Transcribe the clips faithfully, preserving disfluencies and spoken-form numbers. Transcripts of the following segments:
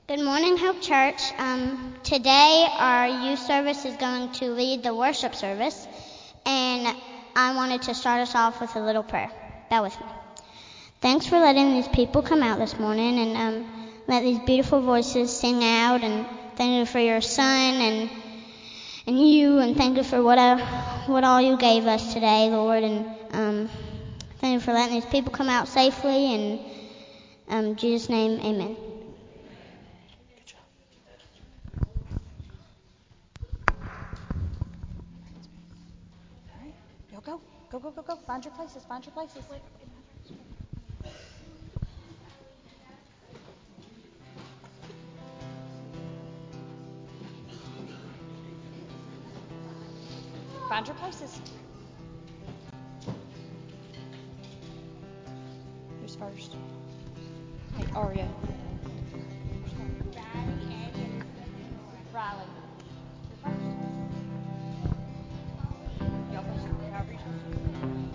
Good morning, Hope Church. Um, today our youth service is going to lead the worship service, and I wanted to start us off with a little prayer. Bow with me. Thanks for letting these people come out this morning and um, let these beautiful voices sing out, and thank you for your son and and you, and thank you for what I, what all you gave us today, Lord, and um, thank you for letting these people come out safely, and um, in Jesus' name, amen. Go, go, go, go, go. Find your places, find your places. Find your places. Who's first? Hey, Aria. Riley. You're first. Y'all first. However you're supposed to.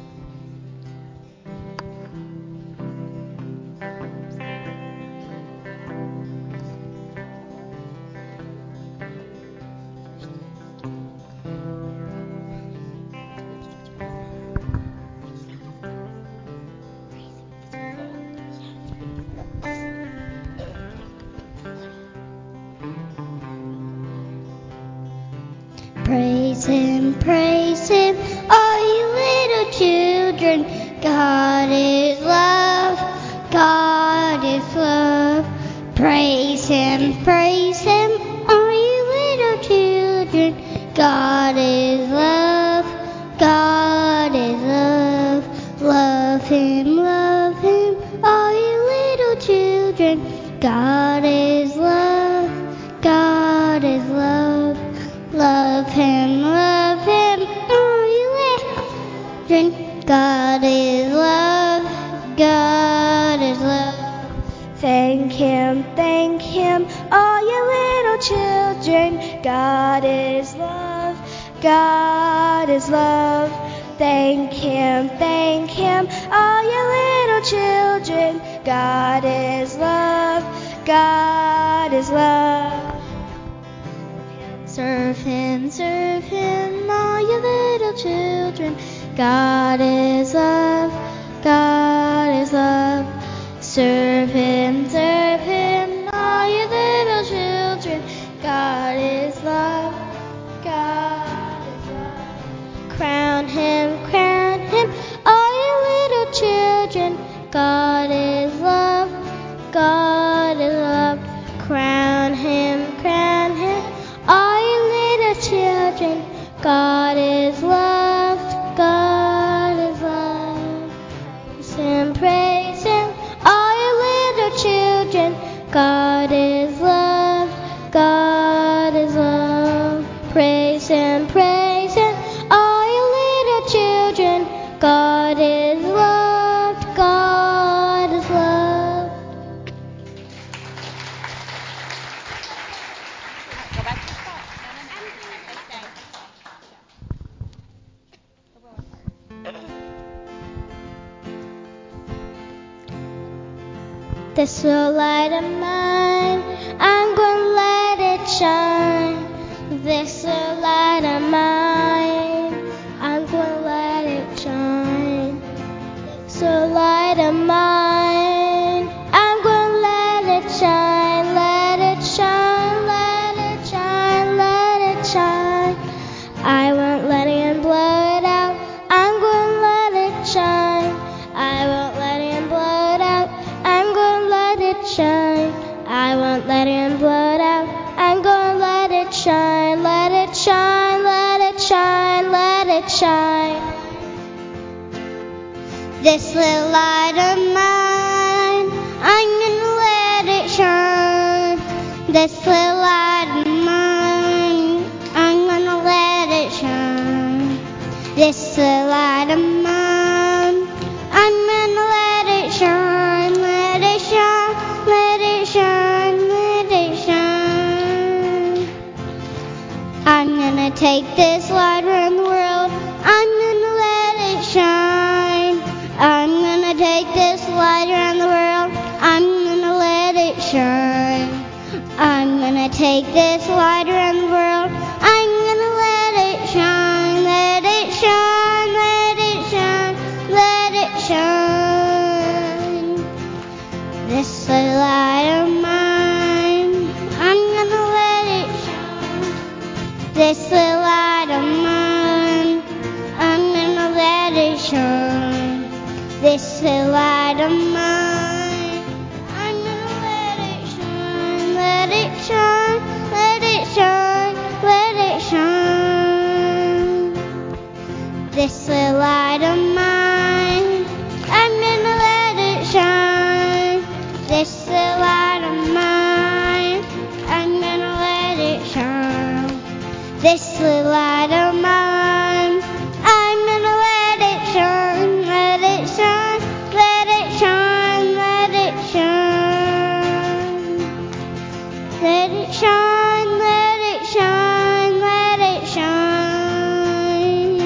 Praise Him, praise Him, all you little children. God is love, God is love. Praise Him, praise Him, all you little children. God is love, God is love. Love Him, love Him, all you little children. God is love, God is love. Love Him, love Him, all you little children. God is love, God is love. Thank Him, thank Him, all you little children. God is love, God is love. Thank Him, thank Him, all you little children. God is love, God is love. Serve Him, serve Him, all you little children. God is love, God is love. Serve Him, serve Him, all you little children. God is love, God is love. Crown Him, crown Him, all you little children. God is love, God is love. Crown Him, crown Him, all you little children. God is loved, God is loved. Praise Him, praise Him, all you little children. God is love, God is love. Praise Him, praise Him, all you little children. God is loved, God is loved. Go back to your spot. This little light of mine, I'm gonna let it shine. This little light of mine, I'm gonna let it shine. This little light of mine, I'm gonna let it shine. Let it shine, let it shine, let it shine. I won't let him blow it out. I'm gonna let it shine. I won't let him blow it out. I'm gonna let it shine. I won't let him blow it out. I'm gonna let it shine. Let it shine, let it shine, let it shine. This little light of mine, I'm gonna let it shine. This little light of mine, I'm gonna let it shine. This little light of mine, I'm gonna let it shine. Let it shine, let it shine, let it shine. I'm gonna take this light around the world. I'm gonna let it shine. I'm gonna take this light around the world. I'm gonna let it shine. take this light around the world. I'm gonna let it shine, let it shine, let it shine, let it shine. This little light of mine, I'm gonna let it shine. This little light of mine, I'm gonna let it shine. This little light of mine, I'm gonna let it shine, let it shine, let it shine, let it shine. This little light of mine, I'm gonna let it shine. This little light of mine, I'm gonna let it shine. This little light of mine, I'm gonna let it shine, let it shine, let it shine, let it shine. Let it shine, let it shine, let it shine.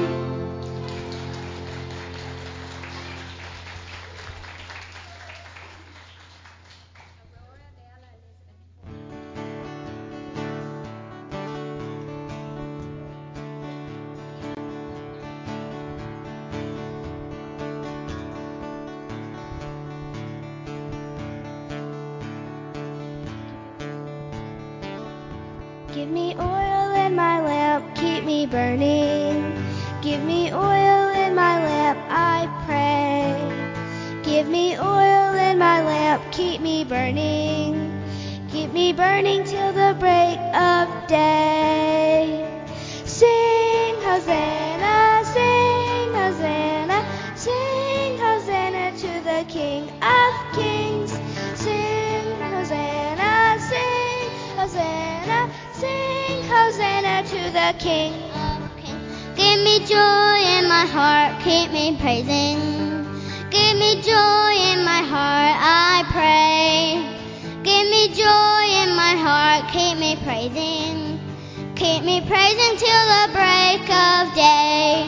Give me oil in my lamp, keep me burning. Give me oil in my lamp, I pray. Give me oil in my lamp, keep me burning. Keep me burning till the break of day. Sing Hosanna, sing Hosanna, sing Hosanna to the King of Kings. Sing Hosanna, sing Hosanna, sing Hosanna to the King of Kings. Give me joy in my heart, keep me praising. Give me joy in my heart, I pray. Give me joy in my heart, keep me praising. Keep me praising till the break of day.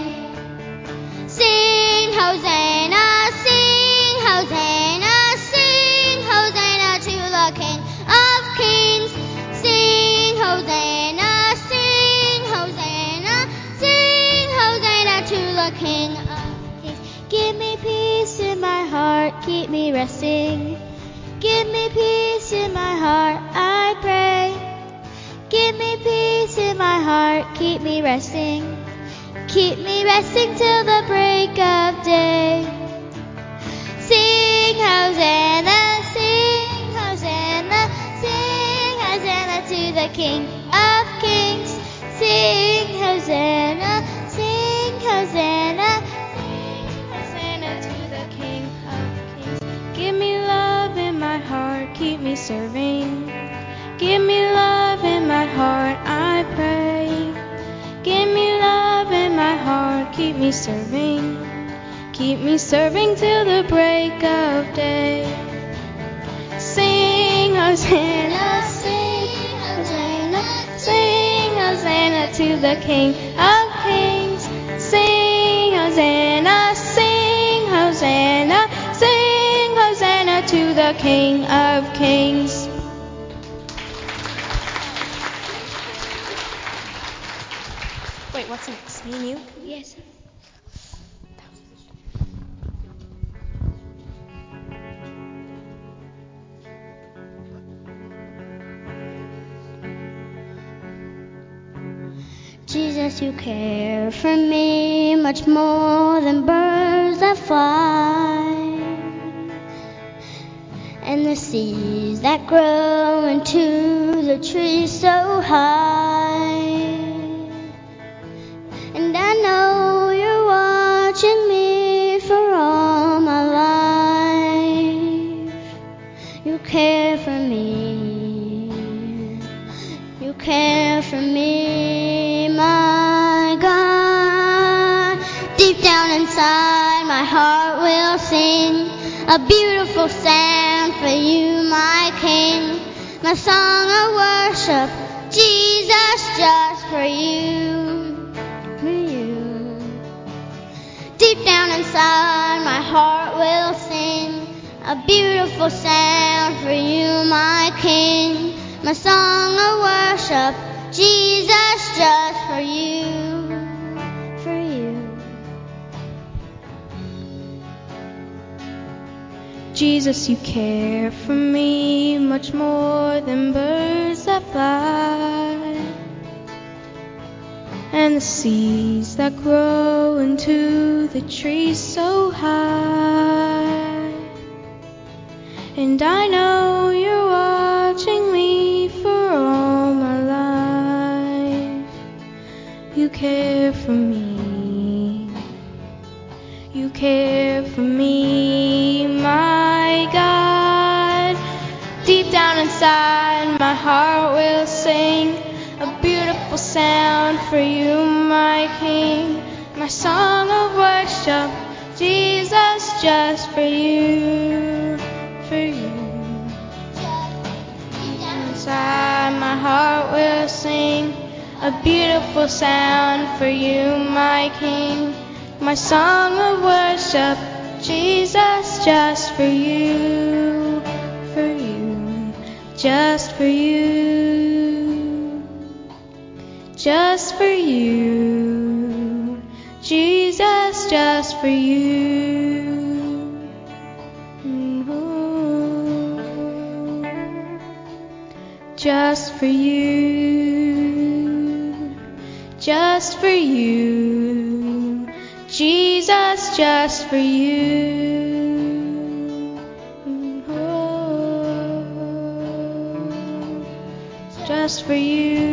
Sing Hosanna, sing Hosanna, sing Hosanna to the King of Kings. Sing Hosanna, sing Hosanna, sing Hosanna to the King of Kings. Give me peace in my heart, keep me resting. Give me peace in my heart, I pray. Give me peace in my heart, keep me resting. Keep me resting till the break of day. Sing Hosanna, sing Hosanna, sing Hosanna to the King of Kings. Sing Hosanna, sing Hosanna, sing Hosanna to the King of Kings. Give me love in my heart, keep me serving. Give me love in my heart, I pray. Give me love in my heart, keep me serving. Keep me serving till the break of day. Sing Hosanna, sing Hosanna, sing Hosanna to the King of Kings. Sing Hosanna, sing Hosanna, sing Hosanna to the King of Kings. Wait, what's next? Me and you? Yes. Jesus, you care for me much more than birds that fly, and the seeds that grow into the trees so high. And I know you're watching me for all my life. You care for me. You care for me, my God. Deep down inside, my heart will sing a beautiful sound for you, my King. My song of worship, Jesus, just for you, for you. Deep down inside, my heart will sing a beautiful sound for you, my King. my song of worship, Jesus, just for you, for you. Jesus, you care for me much more than birds that fly, and the seeds that grow into the trees so high. And I know you're watching me for all my life. You care for me. You care for me, my God. Deep down inside, my heart will sing a beautiful sound for you, my King. My song of worship, Jesus, just for you, for you. Deep down inside, my heart will sing a beautiful sound for you, my King. My song of worship, Jesus, just for you, for you, just for you, just for you, Jesus, just for you. Mm-hmm. Just for you, just for you, Jesus, just for you. Oh, just for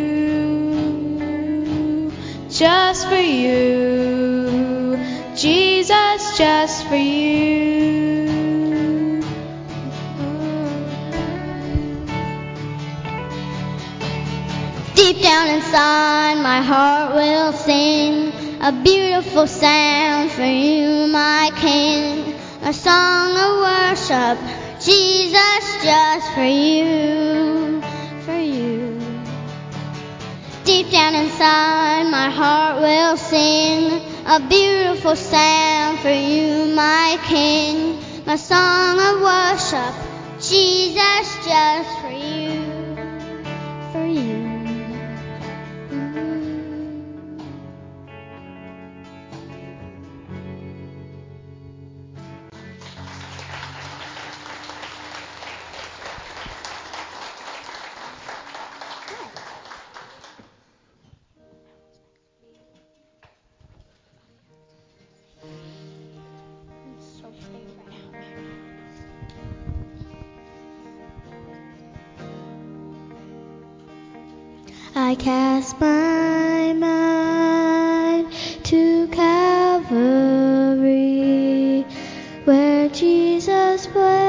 you, just for you, Jesus, just for you. Deep down inside, my heart will sing a beautiful sound for you, my King. A song of worship, Jesus, just for you, for you. Deep down inside, my heart will sing a beautiful sound for you, my King. My song of worship, Jesus, just for you, for you. I cast my mind to Calvary, where Jesus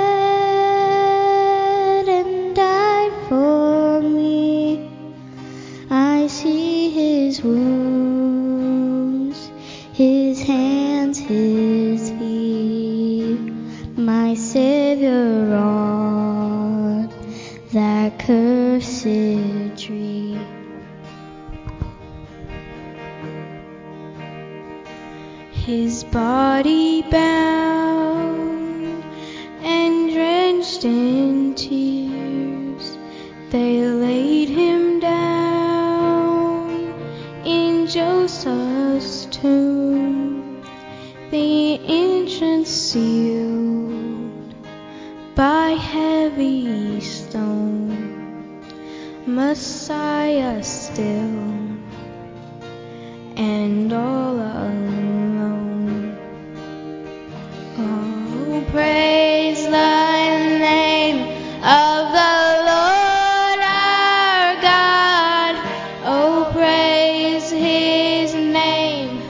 bled and died for me. I see his wounds, his hands, his feet, my Savior on that cursed tree. His body bound and drenched in tears, they laid him down in Joseph's tomb, the entrance sealed by heavy stone. Messiah still and all alone. Oh, praise the name of the Lord our God. Oh, praise his name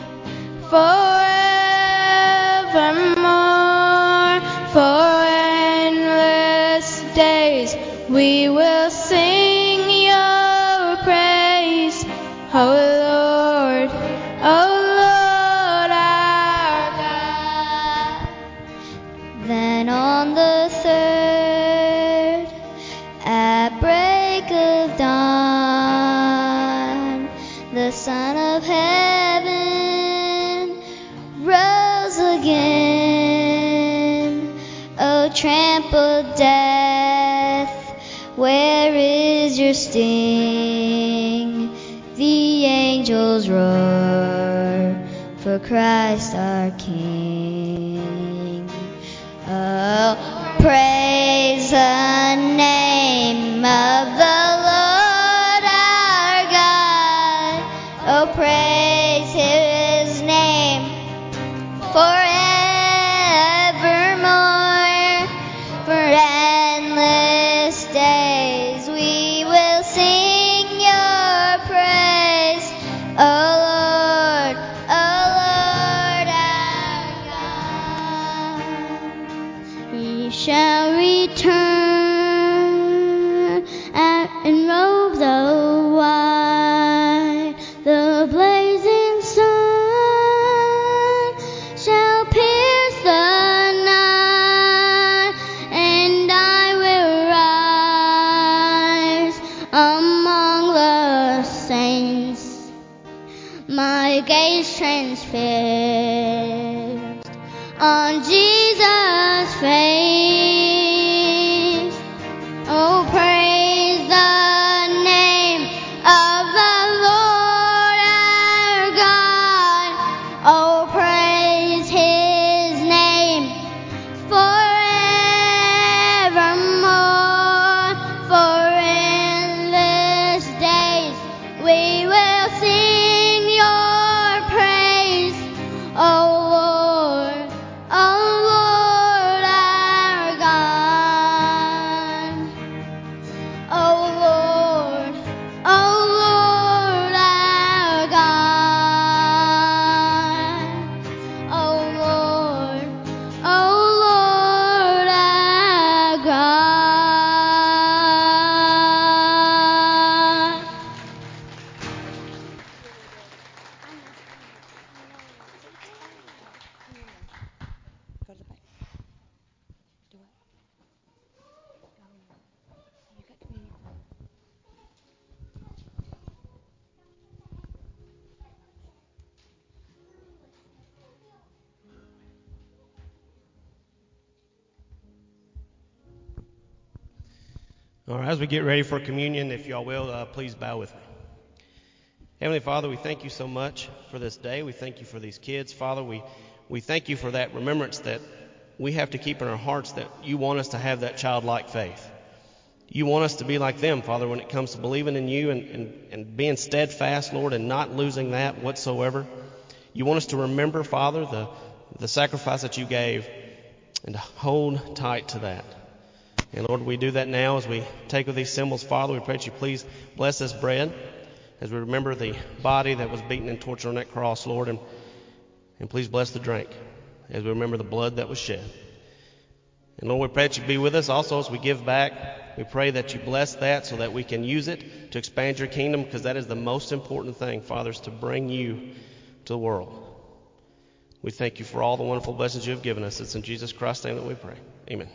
forevermore. For endless days we will sing your praise, oh Lord, oh Lord our God. Then on the third, at break of dawn, the Son of Heaven rose again. O trampled death, where is your fear sting, the angels roar for Christ our King. Oh, praise the name of the Lord our God. Oh, praise his name forevermore. For endless days we will sing your praise, O Lord, O Lord our God. He shall return and robes of white, the blazing sun shall pierce the night, and I will rise among the saints, my gaze transfixed on Jesus' face. Oh, praise the name of the Lord our God. Oh, praise his name forevermore. For endless days we will sing your praise, O Lord, O Lord our God. O Lord, O Lord our God. O Lord, O Lord our God. Go to the back. Do it. You got communion. All right, as we get ready for communion, if y'all will, uh, please bow with me. Heavenly Father, we thank you so much for this day. We thank you for these kids. Father, we, we thank you for that remembrance that we have to keep in our hearts, that you want us to have that childlike faith. You want us to be like them, Father, when it comes to believing in you and, and, and being steadfast, Lord, and not losing that whatsoever. You want us to remember, Father, the, the sacrifice that you gave and to hold tight to that. And Lord, we do that now as we take of these symbols. Father, we pray that you please bless this bread as we remember the body that was beaten and tortured on that cross, Lord, and, and please bless the drink as we remember the blood that was shed. And Lord, we pray that you be with us also as we give back. We pray that you bless that so that we can use it to expand your kingdom, because that is the most important thing, Father, is to bring you to the world. We thank you for all the wonderful blessings you have given us. It's in Jesus Christ's name that we pray. Amen.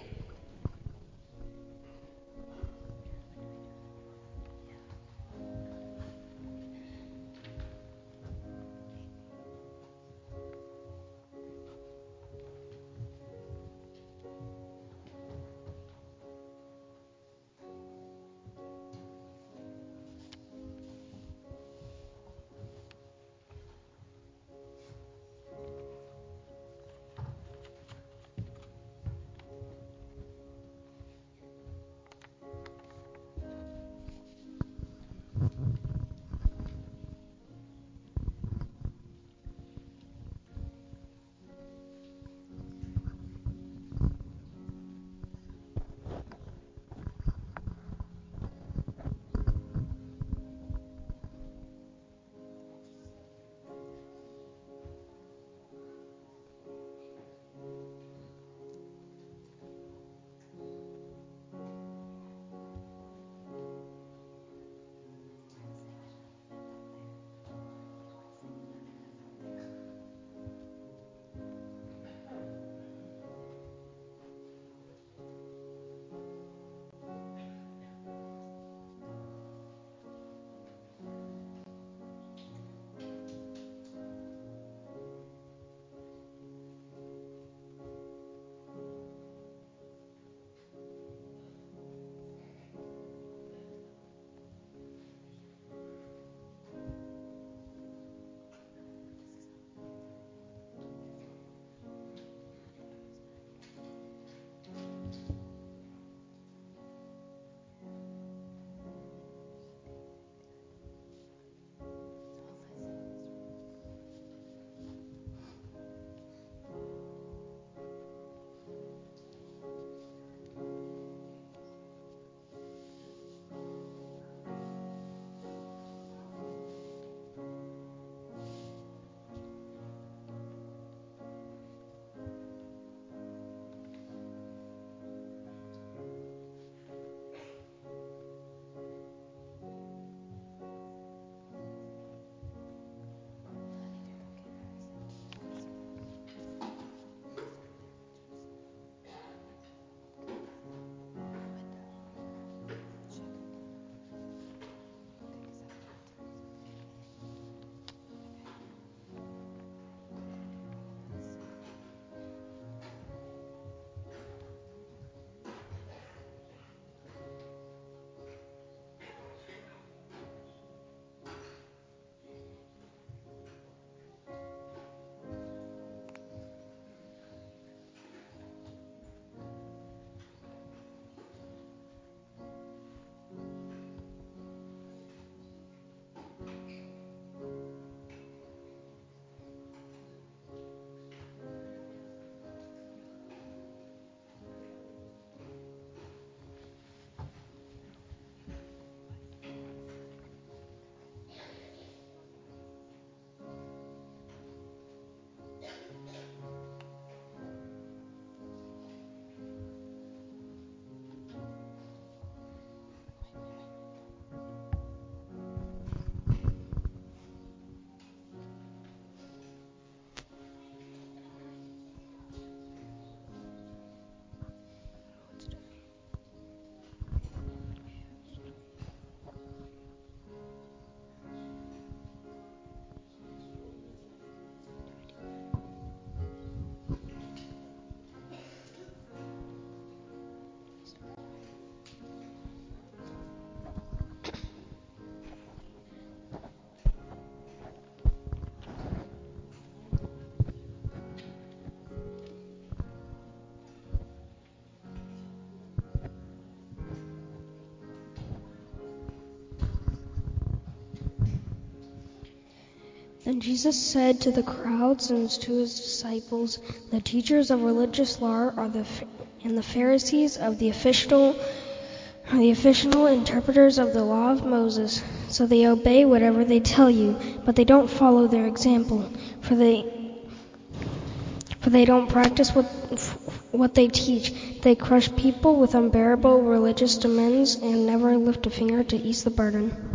And Jesus said to the crowds and to his disciples, the teachers of religious law are the and the Pharisees of the official are the official interpreters of the law of Moses. So they obey whatever they tell you, but they don't follow their example, for they for they don't practice what what they teach. They crush people with unbearable religious demands and never lift a finger to ease the burden.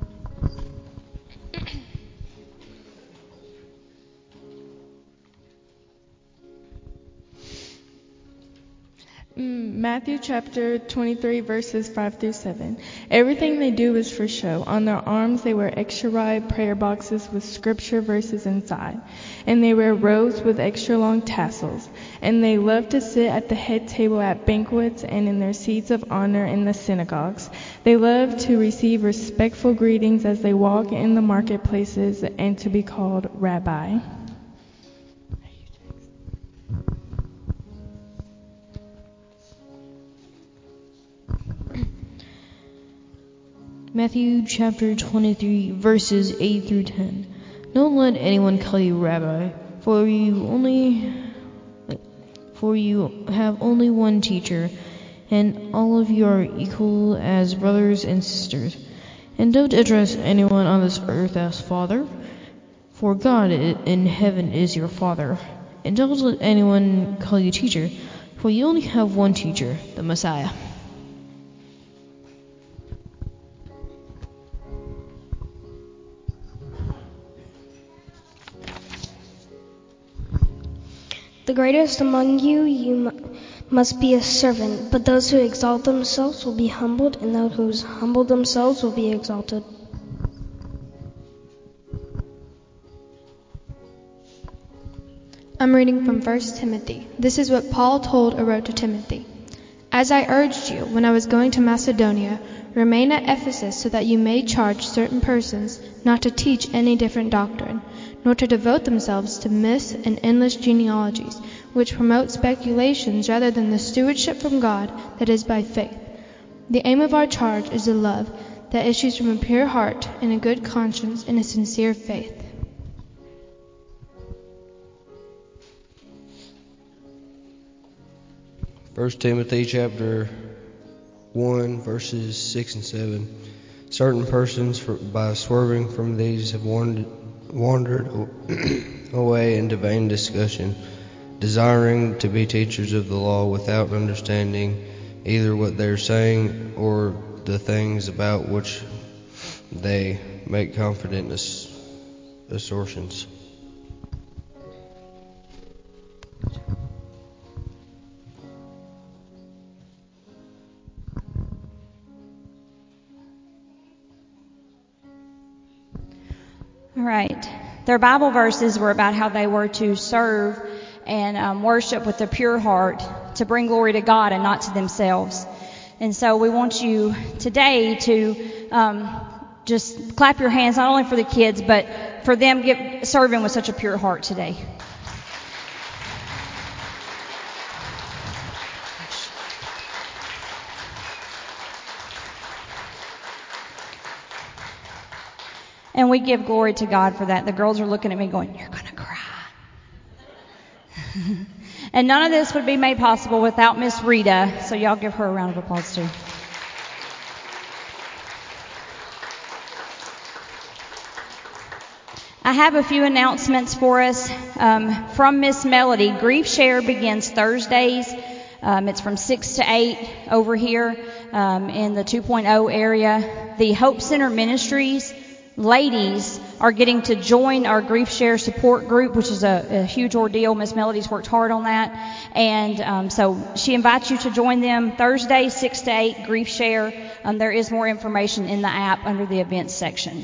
Matthew chapter twenty-three, verses five through seven. Everything they do is for show. On their arms they wear extra wide prayer boxes with scripture verses inside. And they wear robes with extra long tassels. And they love to sit at the head table at banquets and in their seats of honor in the synagogues. They love to receive respectful greetings as they walk in the marketplaces and to be called rabbi. Matthew chapter twenty-three, verses eight through ten. Don't let anyone call you rabbi, for you only for you have only one teacher, and all of you are equal as brothers and sisters. And don't address anyone on this earth as Father, for God in heaven is your Father. And don't let anyone call you teacher, for you only have one teacher, the Messiah. The greatest among you, you m- must be a servant, but those who exalt themselves will be humbled, and those who humble themselves will be exalted. I'm reading from First Timothy. This is what Paul told or wrote to Timothy. As I urged you when I was going to Macedonia, remain at Ephesus so that you may charge certain persons not to teach any different doctrine, nor to devote themselves to myths and endless genealogies, which promote speculations rather than the stewardship from God that is by faith. The aim of our charge is the love that issues from a pure heart and a good conscience and a sincere faith. First Timothy chapter one, verses six and seven. Certain persons, for, by swerving from these, have wandered, wandered away into vain discussion, desiring to be teachers of the law without understanding either what they are saying or the things about which they make confident ass- assertions. All right. Their Bible verses were about how they were to serve and um, worship with a pure heart to bring glory to God and not to themselves. And so we want you today to um, just clap your hands, not only for the kids, but for them get, serving with such a pure heart today. And we give glory to God for that. The girls are looking at me going, "You're going to cry." And none of this would be made possible without Miss Rita. So y'all give her a round of applause too. I have a few announcements for us um, from Miss Melody. Grief Share begins Thursdays. Um, it's from six to eight over here um, in the two point oh area. The Hope Center Ministries ladies are getting to join our Grief Share support group, which is a, a huge ordeal. Miss Melody's worked hard on that. And um, so she invites you to join them Thursday, six to eight, Grief Share. Um, there is more information in the app under the events section.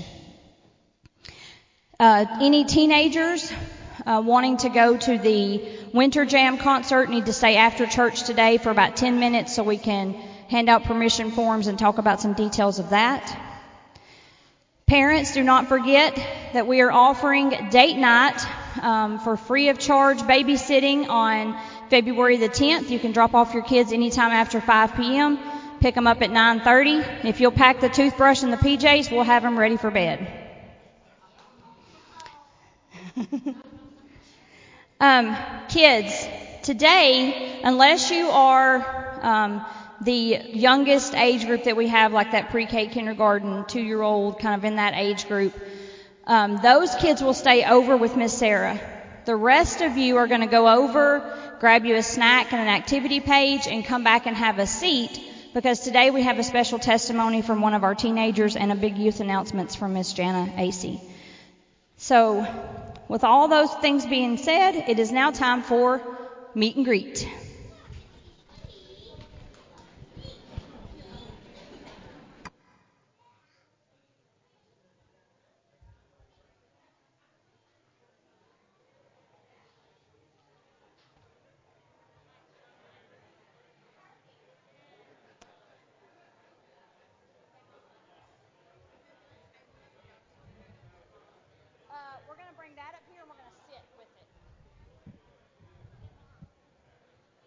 Uh, any teenagers uh, wanting to go to the Winter Jam concert need to stay after church today for about ten minutes so we can hand out permission forms and talk about some details of that. Parents, do not forget that we are offering date night um, for free of charge babysitting on February the tenth. You can drop off your kids anytime after five p.m., pick them up at nine thirty. If you'll pack the toothbrush and the P Js, we'll have them ready for bed. um, kids, today, unless you are um, the youngest age group that we have, like that pre-K, kindergarten, two-year-old, kind of in that age group, um, those kids will stay over with Miss Sarah. The rest of you are going to go over, grab you a snack and an activity page, and come back and have a seat, because today we have a special testimony from one of our teenagers and a big youth announcements from Miss Jana Acey. So, with all those things being said, it is now time for meet and greet. We're going to bring that up here and we're going to sit with it.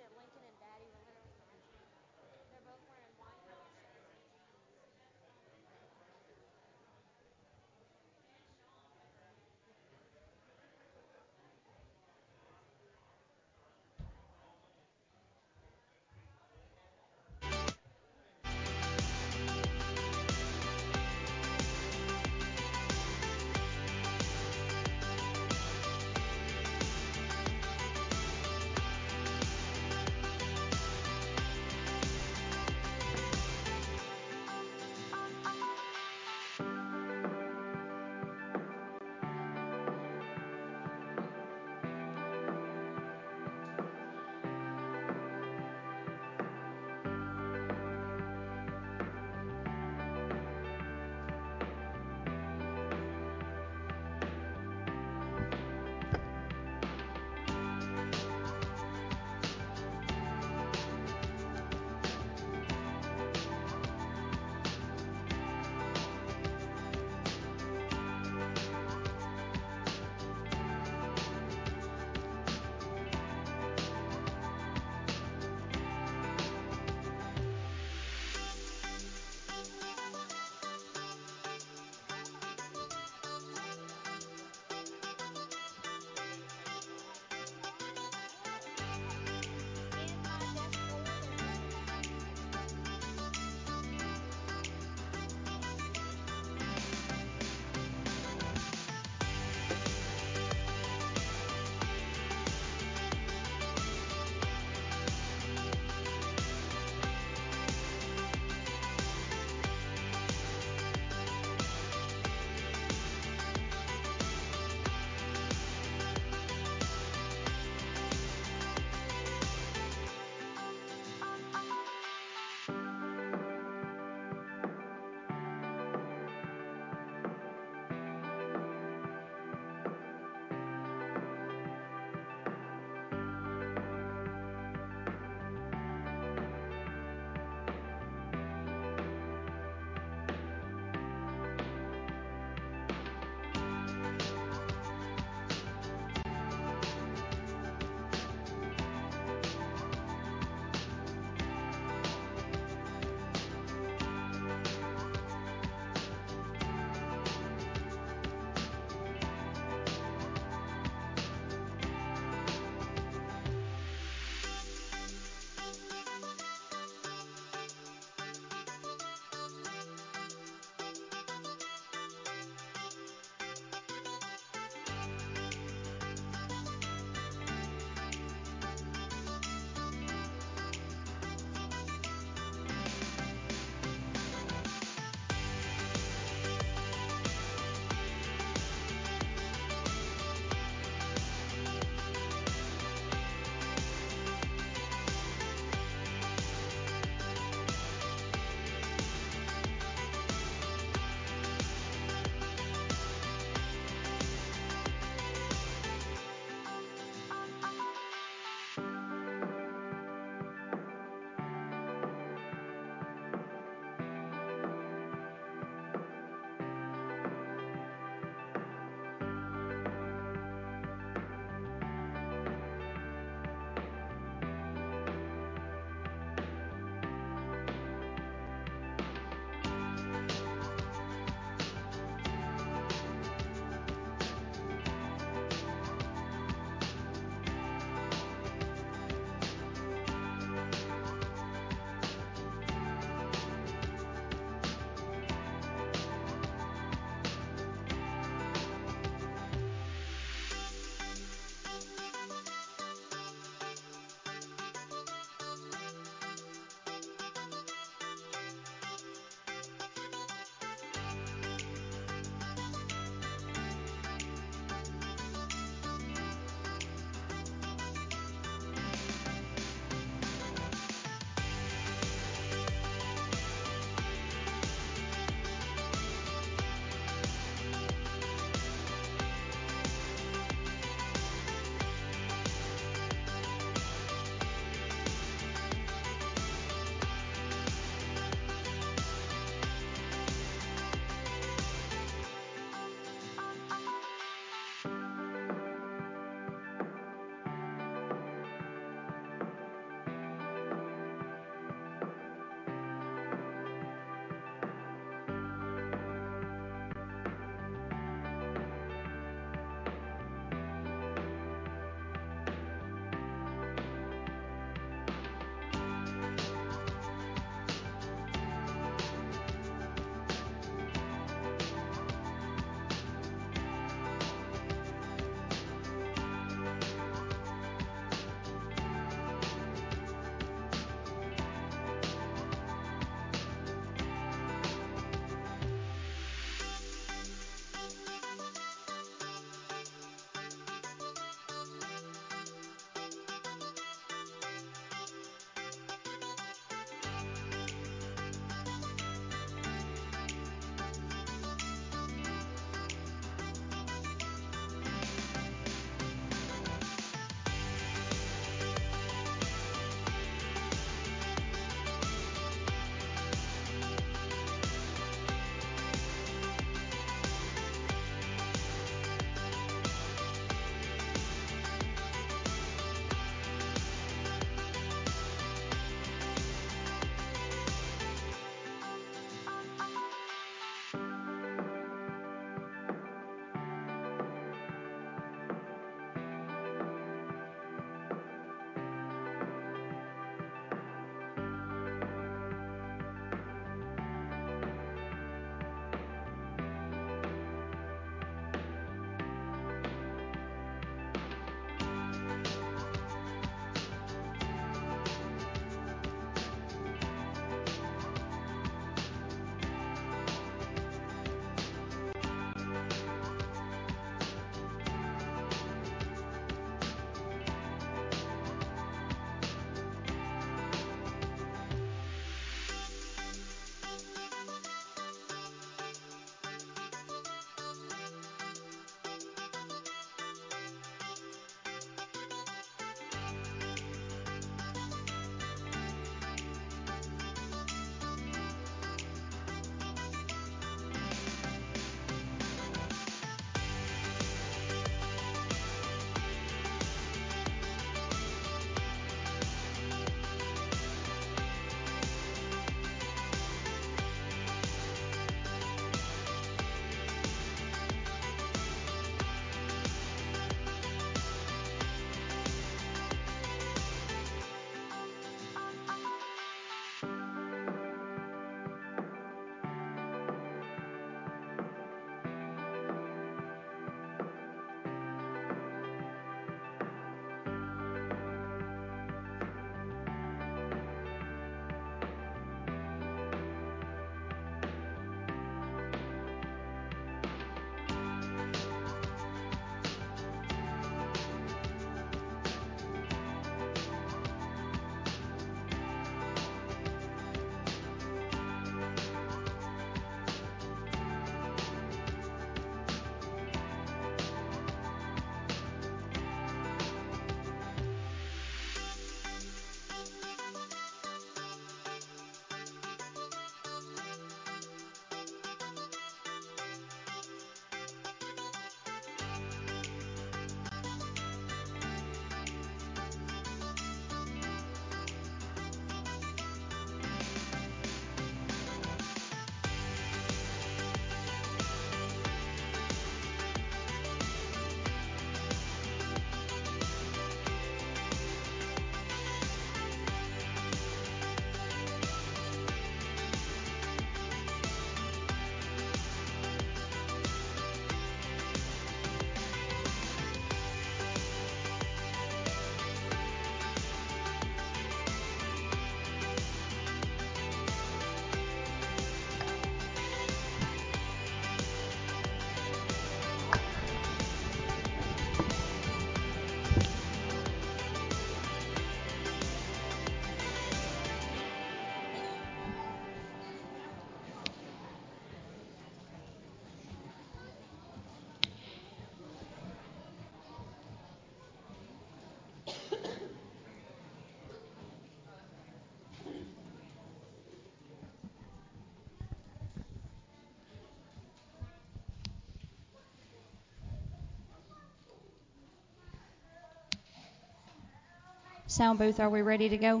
Sound booth, are we ready to go?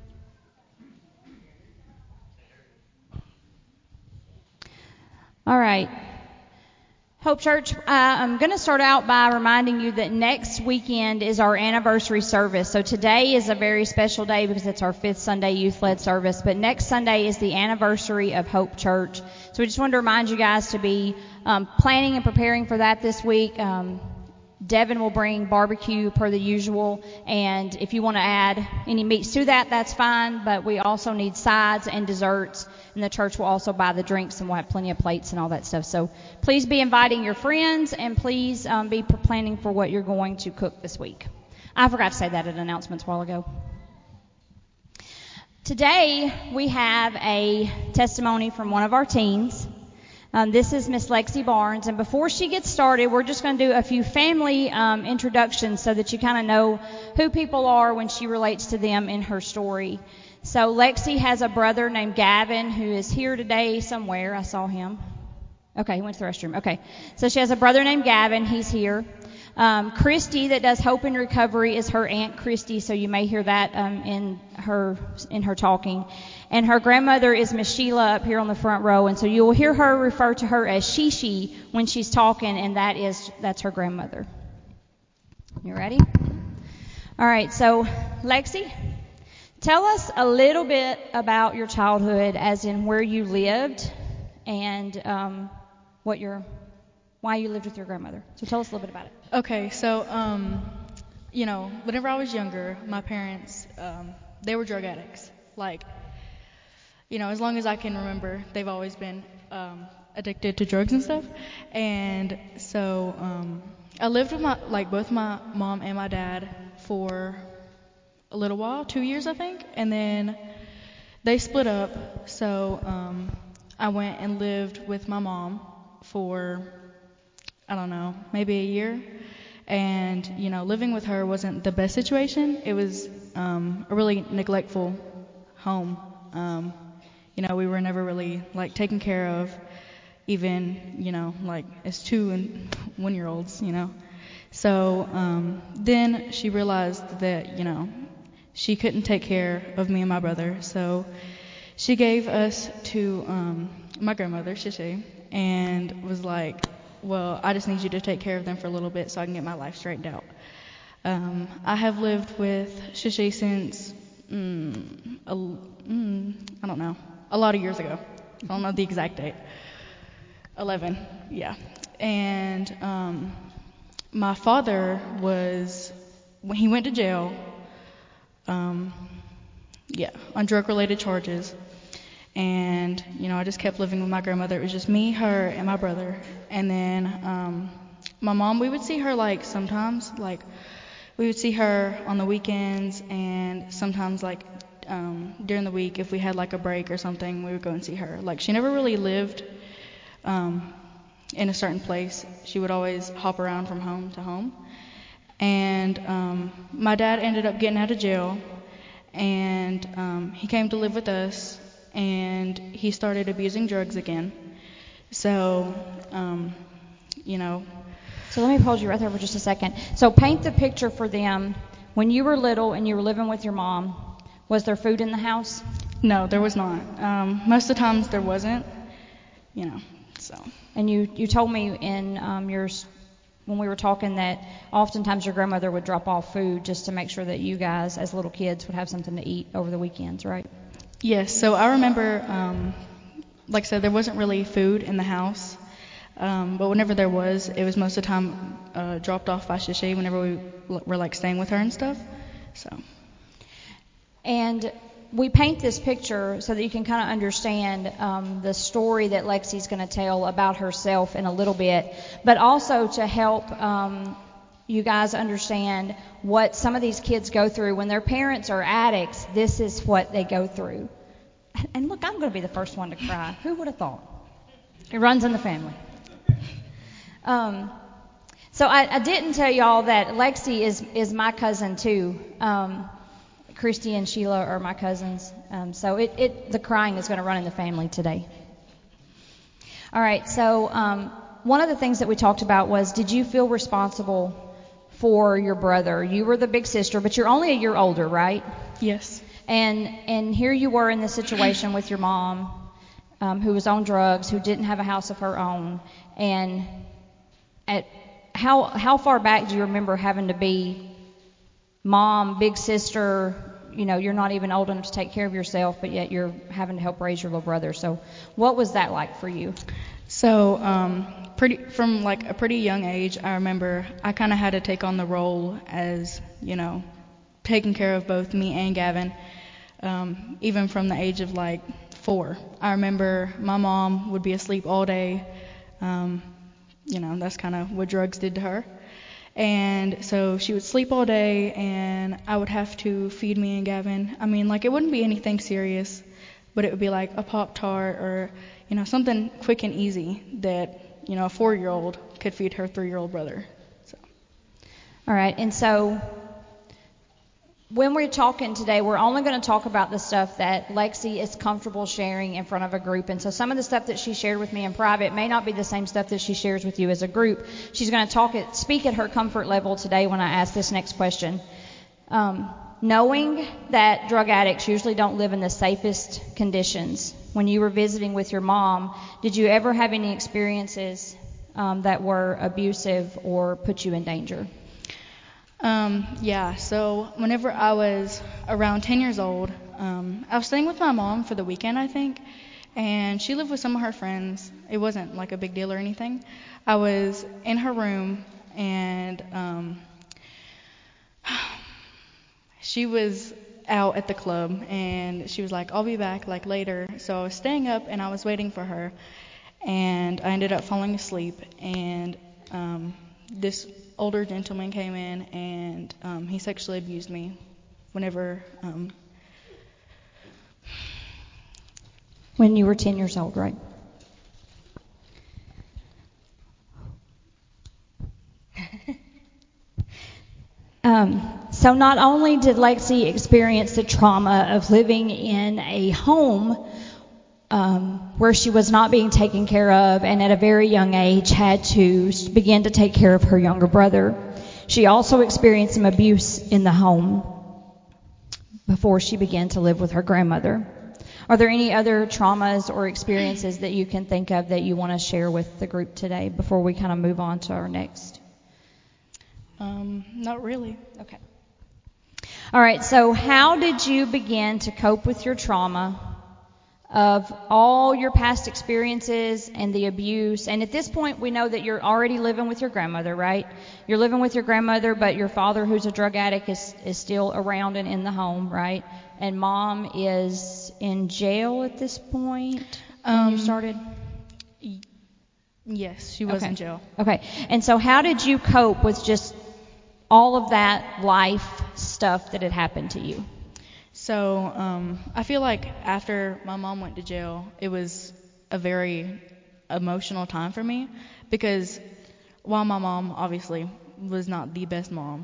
All right. Hope Church, uh, I'm going to start out by reminding you that next weekend is our anniversary service. So today is a very special day because it's our fifth Sunday youth-led service. But next Sunday is the anniversary of Hope Church. So we just wanted to remind you guys to be um, planning and preparing for that this week. Um, Devin will bring barbecue per the usual, and if you want to add any meats to that, that's fine, but we also need sides and desserts, and the church will also buy the drinks, and we'll have plenty of plates and all that stuff. So please be inviting your friends, and please um, be planning for what you're going to cook this week. I forgot to say that at announcements a while ago. Today, we have a testimony from one of our teens. Um, this is Miss Lexi Barnes, and before she gets started, we're just going to do a few family um, introductions so that you kind of know who people are when she relates to them in her story. So Lexi has a brother named Gavin who is here today somewhere. I saw him. Okay, he went to the restroom. Okay, so she has a brother named Gavin. He's here. Um, Christy, that does Hope and Recovery, is her Aunt Christy, so you may hear that um, in her in her talking. And her grandmother is Miss Sheila up here on the front row, and so you will hear her refer to her as Shishi when she's talking, and that is that's her grandmother. You ready? All right, so Lexi, tell us a little bit about your childhood, as in where you lived and um, what your why you lived with your grandmother. So tell us a little bit about it. Okay, so, um, you know, whenever I was younger, my parents, um, they were drug addicts. Like, you know, as long as I can remember, they've always been um, addicted to drugs and stuff. And so um, I lived with my, like, both my mom and my dad for a little while, two years, I think. And then they split up, so um, I went and lived with my mom for, I don't know, maybe a year. And, you know, living with her wasn't the best situation. It was um, a really neglectful home. Um, you know, we were never really, like, taken care of, even, you know, like, as two and one-year-olds, you know. So um, then she realized that, you know, she couldn't take care of me and my brother. So she gave us to um, my grandmother, Shishi, and was like, well, I just need you to take care of them for a little bit so I can get my life straightened out. Um, I have lived with Shishi since, mm, a, mm, I don't know, a lot of years ago. I don't know the exact date. eleven, yeah. And um, my father was, when he went to jail, um, yeah, on drug-related charges. And, you know, I just kept living with my grandmother. It was just me, her, and my brother. And then um, my mom, we would see her, like, sometimes. Like, we would see her on the weekends, and sometimes, like, um, during the week, if we had, like, a break or something, we would go and see her. Like, she never really lived um, in a certain place. She would always hop around from home to home. And um, my dad ended up getting out of jail, and um, he came to live with us. And he started abusing drugs again. So, um, you know. So let me pause you right there for just a second. So paint the picture for them. When you were little and you were living with your mom, was there food in the house? No, there was not. Um, most of the times there wasn't, you know, so. And you, you told me in um, yours when we were talking that oftentimes your grandmother would drop off food just to make sure that you guys as little kids would have something to eat over the weekends, right? Yes, so I remember, um, like I said, there wasn't really food in the house, um, but whenever there was, it was most of the time uh, dropped off by Shishi whenever we were, like, staying with her and stuff, so. And we paint this picture so that you can kind of understand um, the story that Lexi's going to tell about herself in a little bit, but also to help um, you guys understand what some of these kids go through when their parents are addicts. This is what they go through. And look, I'm going to be the first one to cry. Who would have thought? It runs in the family. Um, so I, I didn't tell y'all that Lexi is is my cousin too. Um, Christy and Sheila are my cousins. Um, so it, it the crying is going to run in the family today. All right. So um, one of the things that we talked about was, did you feel responsible for your brother. You were the big sister, but you're only a year older, right? Yes. And and here you were in this situation with your mom, um, who was on drugs, who didn't have a house of her own. And at how how far back do you remember having to be mom, big sister? You know, you're not even old enough to take care of yourself, but yet you're having to help raise your little brother. So what was that like for you? So, um, pretty from like a pretty young age, I remember I kind of had to take on the role as, you know, taking care of both me and Gavin, um, even from the age of like four. I remember my mom would be asleep all day. Um, you know, that's kind of what drugs did to her. And so she would sleep all day, and I would have to feed me and Gavin. I mean, like, it wouldn't be anything serious, but it would be like a Pop-Tart or, you know, something quick and easy that, you know, a four-year-old could feed her three-year-old brother. So. All right, and so when we're talking today, we're only going to talk about the stuff that Lexi is comfortable sharing in front of a group. And so some of the stuff that she shared with me in private may not be the same stuff that she shares with you as a group. She's going to talk it, speak at her comfort level today when I ask this next question. Um, knowing that drug addicts usually don't live in the safest conditions, when you were visiting with your mom, did you ever have any experiences um, that were abusive or put you in danger? Um, yeah, so whenever I was around ten years old, um, I was staying with my mom for the weekend, I think, and she lived with some of her friends. It wasn't like a big deal or anything. I was in her room, and um, she was out at the club, and she was like, I'll be back, like, later. So I was staying up, and I was waiting for her, and I ended up falling asleep, and um, this older gentleman came in, and um, he sexually abused me whenever um, when you were ten years old, right? um, so not only did Lexi experience the trauma of living in a home Um, where she was not being taken care of, and at a very young age had to begin to take care of her younger brother, she also experienced some abuse in the home before she began to live with her grandmother. Are there any other traumas or experiences that you can think of that you want to share with the group today before we kind of move on to our next? Um, not really. Okay. All right, so how did you begin to cope with your trauma of all your past experiences and the abuse? And at this point, we know that you're already living with your grandmother, right? You're living with your grandmother, but your father, who's a drug addict, is, is still around and in the home, right? And mom is in jail at this point when Um, you started? y- yes, she was Okay. in jail. Okay. And so how did you cope with just all of that life stuff that had happened to you? So um, I feel like after my mom went to jail, it was a very emotional time for me, because while my mom obviously was not the best mom,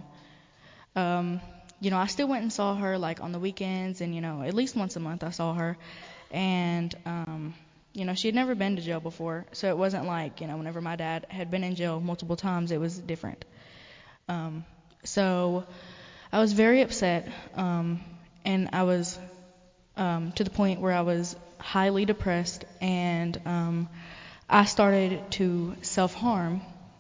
um, you know, I still went and saw her like on the weekends, and, you know, at least once a month I saw her. And, um, you know, she had never been to jail before, so it wasn't like, you know, whenever my dad had been in jail multiple times, it was different. Um, so I was very upset. Um, And I was um, to the point where I was highly depressed, and um, I started to self-harm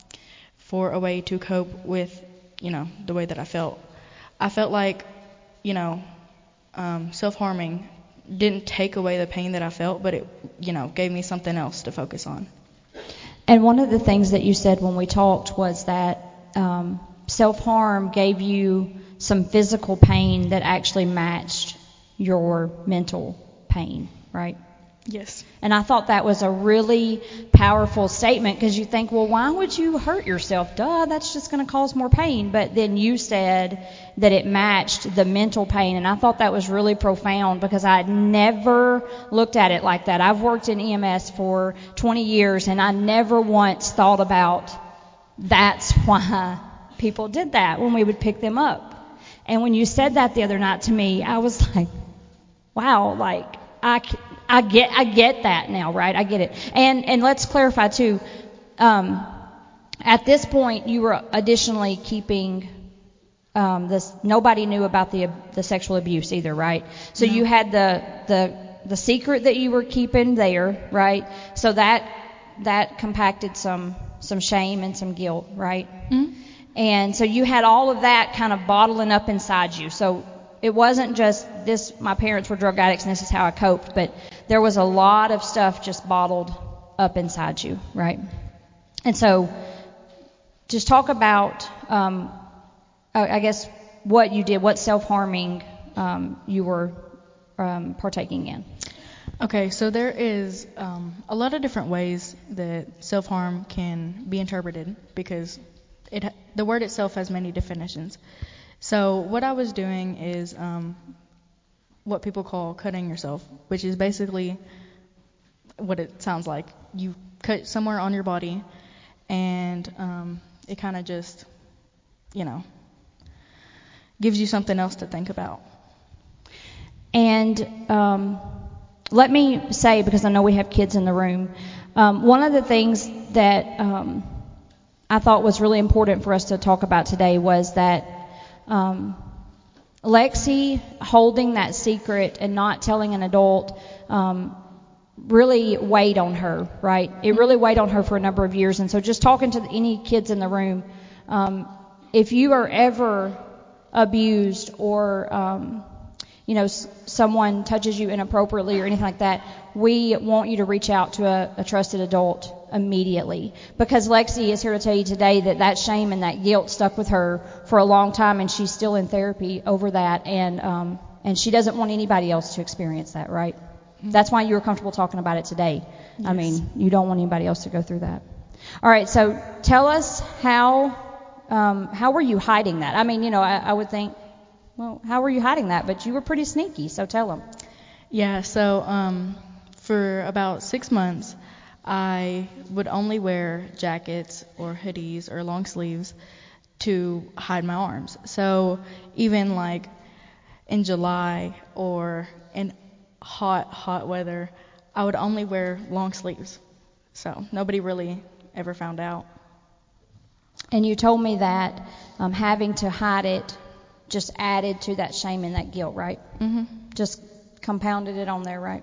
for a way to cope with, you know, the way that I felt. I felt like, you know, um, self-harming didn't take away the pain that I felt, but it, you know, gave me something else to focus on. And one of the things that you said when we talked was that um, self-harm gave you some physical pain that actually matched your mental pain, right? Yes. And I thought that was a really powerful statement, because you think, well, why would you hurt yourself? Duh, that's just going to cause more pain. But then you said that it matched the mental pain, and I thought that was really profound, because I had never looked at it like that. I've worked in E M S for twenty years, and I never once thought about that's why people did that when we would pick them up. And when you said that the other night to me, I was like, wow, like, I, I get I get that now, right? I get it. And and let's clarify, too, um, at this point, you were additionally keeping um, this. Nobody knew about the the sexual abuse either, right? So No. you had the the the secret that you were keeping there, right? So that that compacted some some shame and some guilt, right? Mm-hmm. And so you had all of that kind of bottling up inside you. So it wasn't just this, my parents were drug addicts and this is how I coped, but there was a lot of stuff just bottled up inside you, right? And so just talk about, um, I guess, what you did, what self-harming um, you were um, partaking in. Okay, so there is um, a lot of different ways that self-harm can be interpreted because it ha- the word itself has many definitions. So what I was doing is um, what people call cutting yourself, which is basically what it sounds like. You cut somewhere on your body, and um, it kind of just, you know, gives you something else to think about. And um, let me say, because I know we have kids in the room, um, one of the things that um, I thought was really important for us to talk about today was that um, Lexi holding that secret and not telling an adult um, really weighed on her, right? It really weighed on her for a number of years. And so just talking to any kids in the room, um, if you are ever abused or um, you know, s- someone touches you inappropriately or anything like that, we want you to reach out to a, a trusted adult immediately. Because Lexi is here to tell you today that that shame and that guilt stuck with her for a long time, and she's still in therapy over that, and um, and she doesn't want anybody else to experience that, right? Mm-hmm. That's why you were comfortable talking about it today. Yes. I mean, you don't want anybody else to go through that. All right, so tell us how um, how were you hiding that? I mean, you know, I, I would think, well, how were you hiding that? But you were pretty sneaky, so tell them. Yeah, so um, for about six months, I would only wear jackets or hoodies or long sleeves to hide my arms. So even like in July or in hot, hot weather, I would only wear long sleeves. So nobody really ever found out. And you told me that um, having to hide it just added to that shame and that guilt, right? Mm-hmm. Just compounded it on there, right?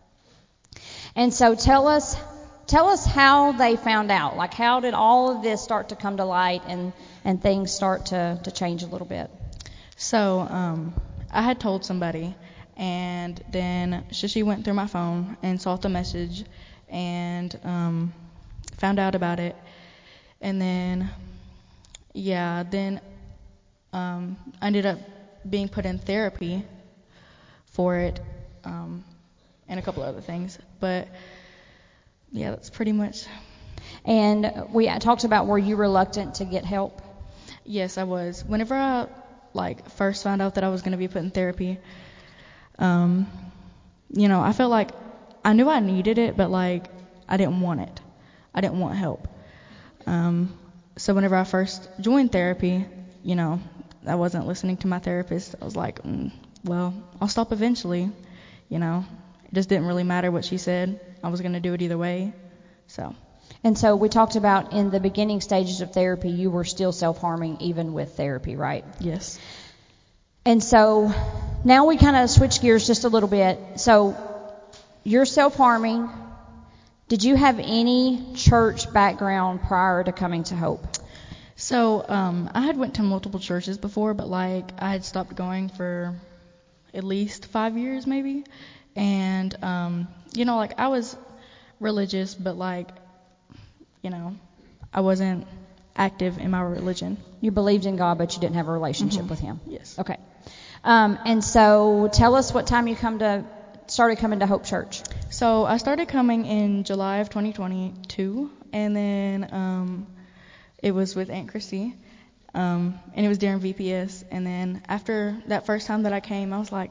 And so tell us, tell us how they found out. Like, how did all of this start to come to light and, and things start to, to change a little bit? So um, I had told somebody, and then she went through my phone and saw the message and um, found out about it. And then, yeah, then um, I ended up being put in therapy for it um, and a couple other things. But, yeah, that's pretty much. And we talked about, were you reluctant to get help? Yes, I was. Whenever I, like, first found out that I was going to be put in therapy, um, you know, I felt like I knew I needed it, but, like, I didn't want it. I didn't want help. Um, so whenever I first joined therapy, you know, I wasn't listening to my therapist. I was like, mm, well, I'll stop eventually. You know, it just didn't really matter what she said. I was going to do it either way. So. And so we talked about in the beginning stages of therapy, you were still self-harming even with therapy, right? Yes. And so now we kind of switch gears just a little bit. So you're self-harming. Did you have any church background prior to coming to Hope? So um, I had went to multiple churches before, but like I had stopped going for at least five years maybe. And, um, you know, like I was religious, but like, you know, I wasn't active in my religion. You believed in God, but you didn't have a relationship Mm-hmm. with Him. Yes. Okay. Um, and so tell us what time you come to started coming to Hope Church. So I started coming in July of twenty twenty-two, and then um, it was with Aunt Christy, um, and it was during V P S. And then after that first time that I came, I was like,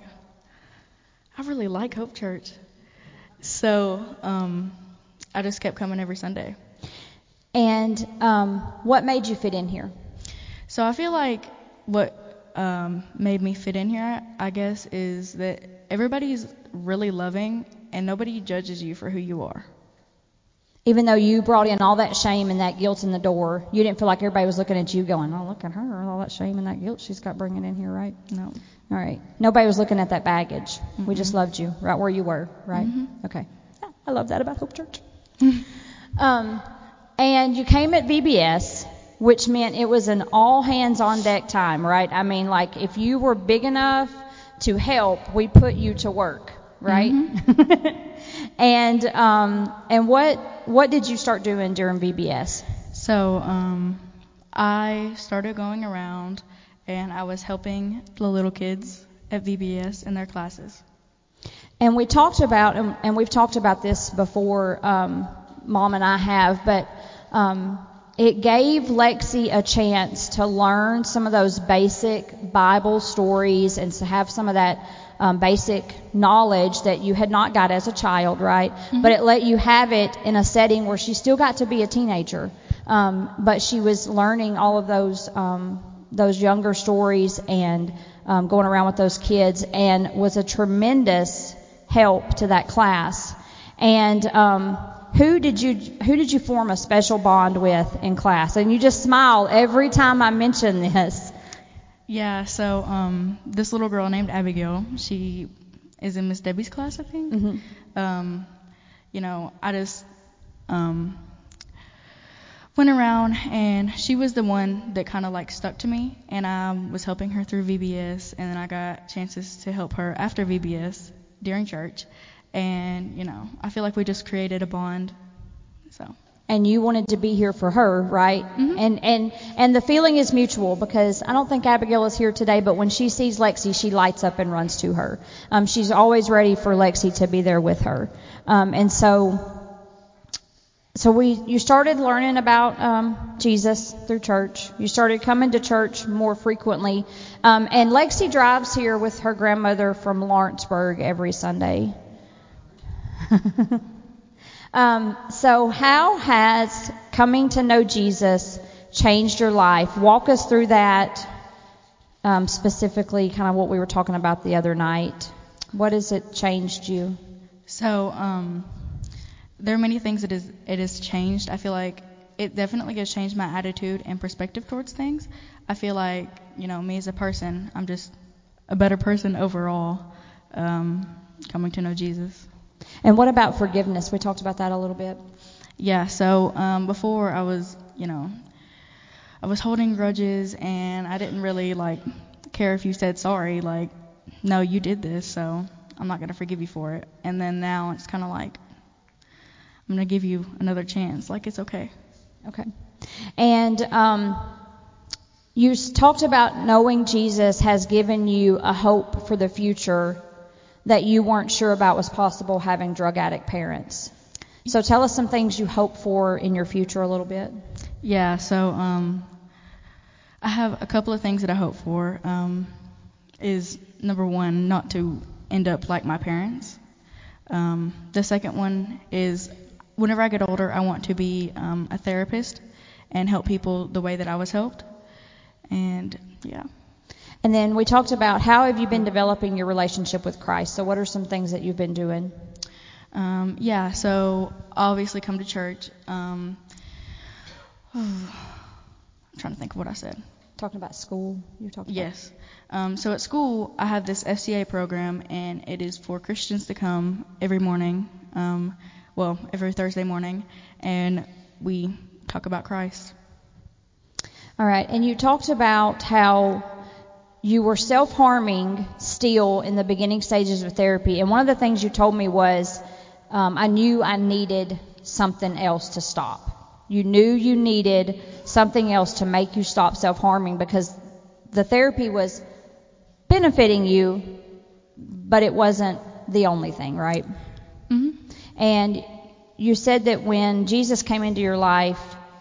I really like Hope Church. So um, I just kept coming every Sunday. And um, what made you fit in here? So I feel like what um, made me fit in here, I guess, is that everybody's really loving and nobody judges you for who you are. even though you brought in all that shame and that guilt in the door, you didn't feel like everybody was looking at you going, oh, look at her, all that shame and that guilt she's got bringing in here, right? No. All right. Nobody was looking at that baggage. Mm-hmm. We just loved you right where you were, right? Mm-hmm. Okay. Yeah, I love that about Hope Church. um, and you came at V B S, which meant it was an all hands on deck time, right? I mean, like if you were big enough to help, we put you to work, right? Mm-hmm. and um, and what what did you start doing during V B S? So um, I started going around and I was helping the little kids at V B S in their classes. And we talked about, and, and we've talked about this before, um, Mom and I have, but um, it gave Lexi a chance to learn some of those basic Bible stories and to have some of that um, basic knowledge that you had not got as a child, right? Mm-hmm. But it let you have it in a setting where she still got to be a teenager, um, but she was learning all of those um, those younger stories and um, going around with those kids, and was a tremendous help to that class. And um, who did you who did you form a special bond with in class? And you just smile every time I mention this. Yeah, so um, this little girl named Abigail, she is in Miss Debbie's class, I think. Mm-hmm. Um, you know, I just um, went around, and she was the one that kind of like stuck to me, and I was helping her through V B S, and then I got chances to help her after V B S during church, and you know, I feel like we just created a bond. So. And you wanted to be here for her, right? Mm-hmm. And and and the feeling is mutual, because I don't think Abigail is here today, but when she sees Lexi, she lights up and runs to her. Um, she's always ready for Lexi to be there with her. Um, and so, so we you started learning about um, Jesus through church. You started coming to church more frequently. Um, and Lexi drives here with her grandmother from Lawrenceburg every Sunday. Um, so how has coming to know Jesus changed your life? Walk us through that, um, specifically kind of what we were talking about the other night. What has it changed you? So um, there are many things it, is, it has changed. I feel like it definitely has changed my attitude and perspective towards things. I feel like, you know, me as a person, I'm just a better person overall, um, coming to know Jesus. And what about forgiveness? We talked about that a little bit. Yeah, so um, before I was, you know, I was holding grudges, and I didn't really, like, care if you said sorry. Like, no, you did this, so I'm not going to forgive you for it. And then now it's kind of like, I'm going to give you another chance. Like, it's okay. Okay. And um, you talked about knowing Jesus has given you a hope for the future that you weren't sure about was possible having drug addict parents. So tell us some things you hope for in your future a little bit. Yeah, so um, I have a couple of things that I hope for. Um, is number one, not to end up like my parents. Um, the second one is whenever I get older, I want to be um, a therapist and help people the way that I was helped. And yeah. And then we talked about how have you been developing your relationship with Christ. So what are some things that you've been doing? Um, yeah, so obviously come to church. Um, I'm trying to think of what I said. Talking about school. You talking about? Yes. Um, so at school, I have this F C A program, and it is for Christians to come every morning. Um, well, every Thursday morning, and we talk about Christ. All right. And you talked about how you were self-harming still in the beginning stages of therapy. And one of the things you told me was, um, I knew I needed something else to stop. You knew you needed something else to make you stop self-harming, because the therapy was benefiting you, but it wasn't the only thing, right? Mm-hmm. And you said that when Jesus came into your life,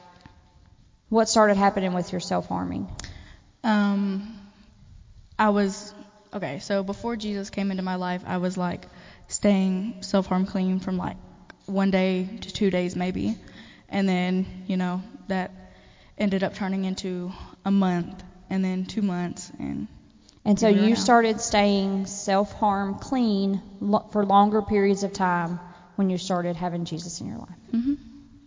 what started happening with your self-harming? Um... I was, okay, so before Jesus came into my life, I was like staying self-harm clean from like one day to two days maybe. And then, you know, that ended up turning into a month and then two months. And and so you started staying self-harm clean lo- for longer periods of time when you started having Jesus in your life. Mm-hmm.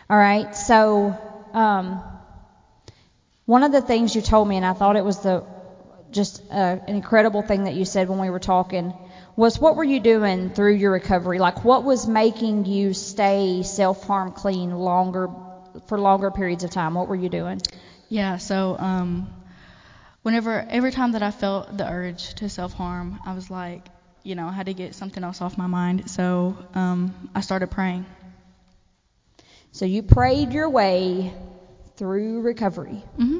All right, so um, one of the things you told me, and I thought it was the just uh, an incredible thing that you said when we were talking, was what were you doing through your recovery? Like, what was making you stay self-harm clean longer for longer periods of time? What were you doing? Yeah, so um, whenever, every time that I felt the urge to self-harm, I was like, you know, I had to get something else off my mind. So um, I started praying. So you prayed your way through recovery. Mm-hmm.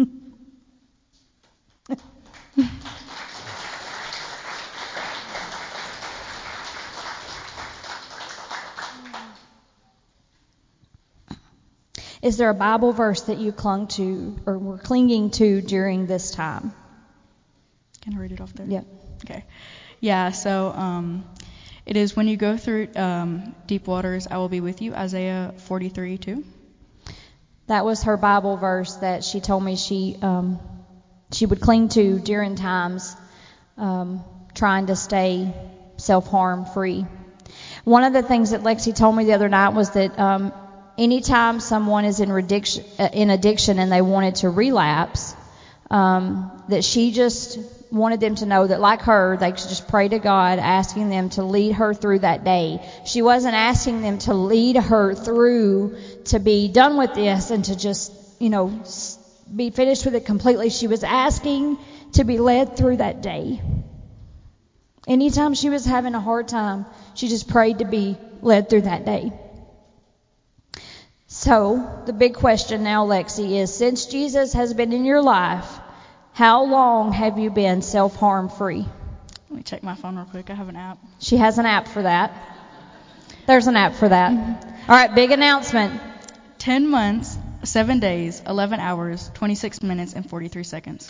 Is there a Bible verse that you clung to or were clinging to during this time? Can I read it off there? Yeah. Okay. Yeah, so um, it is, when you go through um, deep waters, I will be with you, Isaiah forty-three two. That was her Bible verse that she told me she um, she would cling to during times um, trying to stay self-harm free. One of the things that Lexi told me the other night was that um, anytime someone is in addiction, uh, in addiction and they wanted to relapse, um, that she just wanted them to know that, like her, they could just pray to God, asking them to lead her through that day. She wasn't asking them to lead her through to be done with this and to just, you know, be finished with it completely. She was asking to be led through that day. Anytime she was having a hard time, she just prayed to be led through that day. So, the big question now, Lexi, is since Jesus has been in your life, how long have you been self-harm free? Let me check my phone real quick. I have an app. She has an app for that. There's an app for that. Mm-hmm. All right, big announcement. ten months, seven days, eleven hours, twenty-six minutes, and forty-three seconds.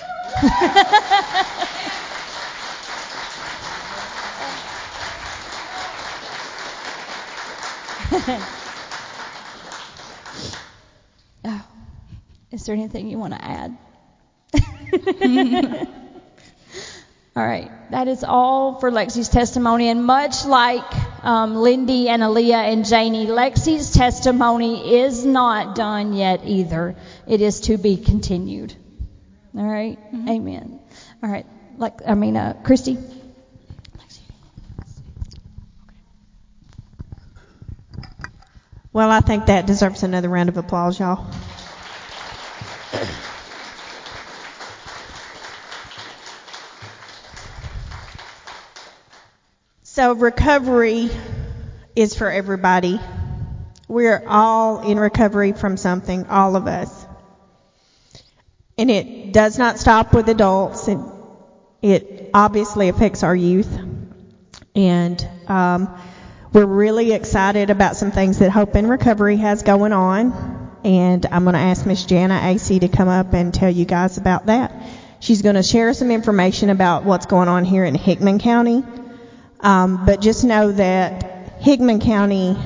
Oh, is there anything you want to add? All right, that is all for Lexi's testimony. And much like um, Lindy and Aaliyah and Janie, Lexi's testimony is not done yet either. It is to be continued. All right, mm-hmm. Amen. All right, like I mean, uh, Christy. Well, I think that deserves another round of applause, y'all. So recovery is for everybody. We're all in recovery from something, all of us. And it does not stop with adults. It, it obviously affects our youth. And um, we're really excited about some things that Hope in Recovery has going on. And I'm going to ask Miss Jana A C to come up and tell you guys about that. She's going to share some information about what's going on here in Hickman County. Um, but just know that Hickman County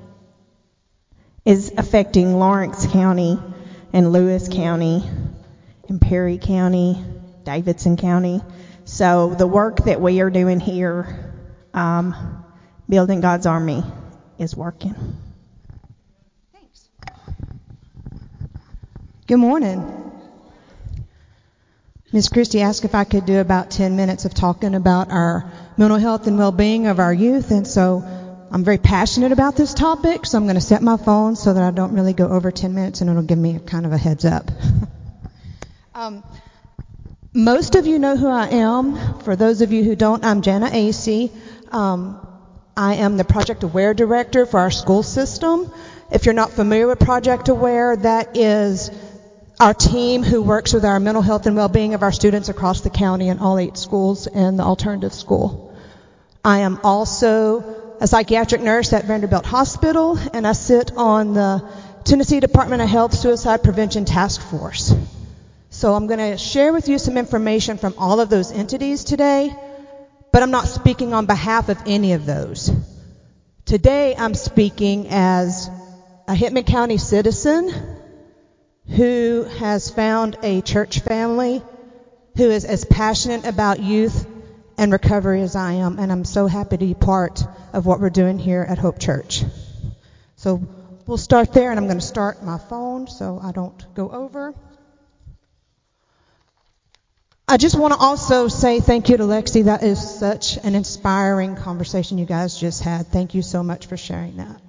is affecting Lawrence County and Lewis County and Perry County, Davidson County. So the work that we are doing here, um, building God's army, is working. Thanks. Good morning. Miz Christie asked if I could do about ten minutes of talking about our mental health and well-being of our youth, and so I'm very passionate about this topic, so I'm going to set my phone so that I don't really go over ten minutes, and it'll give me a kind of a heads up. um, most of you know who I am. For those of you who don't, I'm Jana A C. Um, I am the Project Aware Director for our school system. If you're not familiar with Project Aware, that is our team who works with our mental health and well-being of our students across the county in all eight schools and the alternative school. I am also a psychiatric nurse at Vanderbilt Hospital, and I sit on the Tennessee Department of Health Suicide Prevention Task Force. So I'm going to share with you some information from all of those entities today, but I'm not speaking on behalf of any of those. Today I'm speaking as a Hickman County citizen who has found a church family who is as passionate about youth and recovery as I am, and I'm so happy to be part of what we're doing here at Hope Church. So we'll start there, and I'm going to start my phone so I don't go over. I just want to also say thank you to Lexi. That is such an inspiring conversation you guys just had. Thank you so much for sharing that.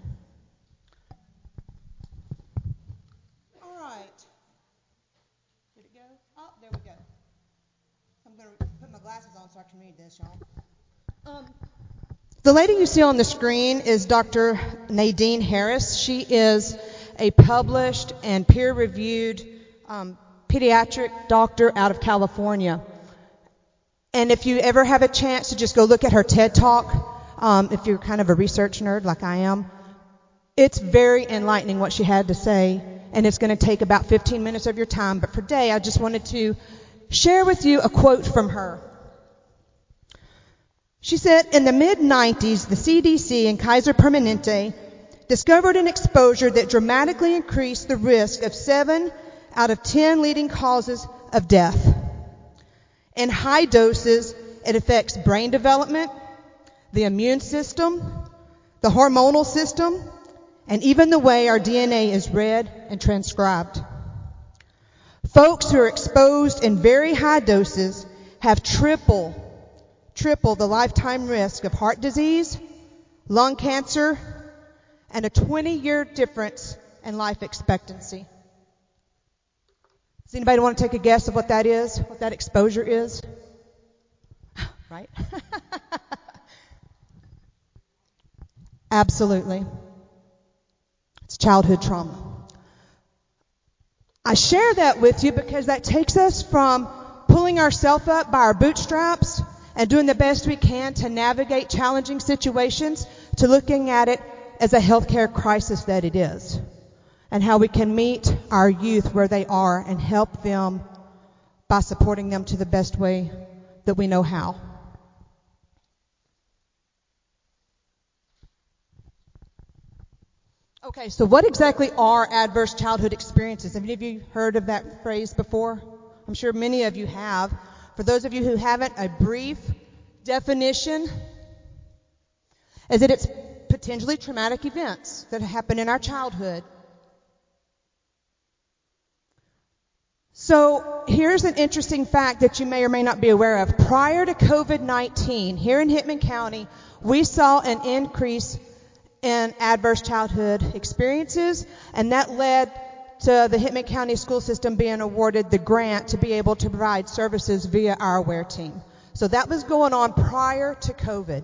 All right. Did it go? Oh, there we go. I'm going to put my glasses on so I can read this, y'all. Um, the lady you see on the screen is Doctor Nadine Harris. She is a published and peer-reviewed um, pediatric doctor out of California. And if you ever have a chance to just go look at her TED Talk, um, if you're kind of a research nerd like I am, it's very enlightening what she had to say, and it's going to take about fifteen minutes of your time. But for today, I just wanted to share with you a quote from her. She said, in the mid nineties, the C D C and Kaiser Permanente discovered an exposure that dramatically increased the risk of seven out of ten leading causes of death. In high doses, it affects brain development, the immune system, the hormonal system, and even the way our D N A is read and transcribed. Folks who are exposed in very high doses have triple triple the lifetime risk of heart disease, lung cancer, and a twenty-year difference in life expectancy. Does anybody want to take a guess of what that is, what that exposure is? Right? Absolutely. It's childhood trauma. I share that with you because that takes us from pulling ourselves up by our bootstraps and doing the best we can to navigate challenging situations to looking at it as a healthcare crisis that it is, and how we can meet our youth where they are and help them by supporting them to the best way that we know how. Okay, so what exactly are adverse childhood experiences? Have any of you heard of that phrase before? I'm sure many of you have. For those of you who haven't, a brief definition is that it's potentially traumatic events that happen in our childhood. So here's an interesting fact that you may or may not be aware of. Prior to covid nineteen, here in Hitman County, we saw an increase in adverse childhood experiences, and that led to the Hitman County school system being awarded the grant to be able to provide services via our AWARE team. So that was going on prior to COVID.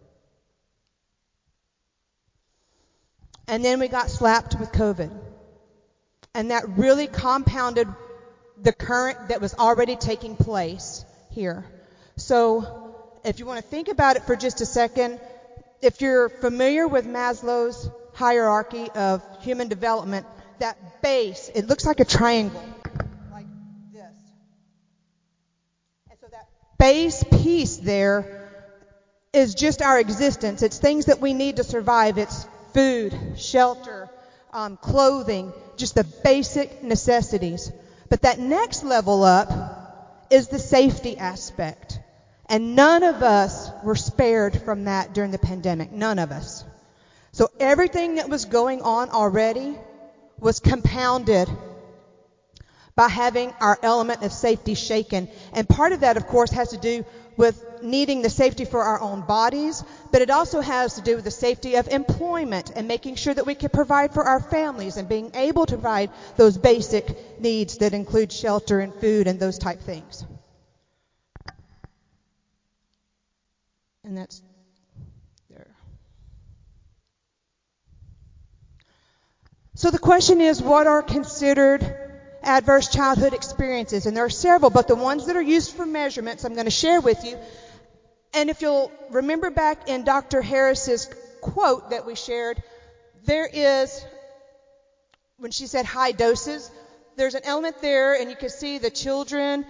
And then we got slapped with COVID. And that really compounded the current that was already taking place here. So if you want to think about it for just a second, if you're familiar with Maslow's hierarchy of human development, that base, it looks like a triangle, like this. And so that base piece there is just our existence. It's things that we need to survive. It's food, shelter, um, clothing, just the basic necessities. But that next level up is the safety aspect. And none of us were spared from that during the pandemic. None of us. So everything that was going on already was compounded by having our element of safety shaken. And part of that, of course, has to do with needing the safety for our own bodies, but it also has to do with the safety of employment and making sure that we can provide for our families and being able to provide those basic needs that include shelter and food and those type things. And that's there. So the question is, what are considered adverse childhood experiences? And there are several, but the ones that are used for measurements I'm going to share with you. And if you'll remember back in Doctor Harris's quote that we shared, there is, when she said high doses, there's an element there, and you can see the children.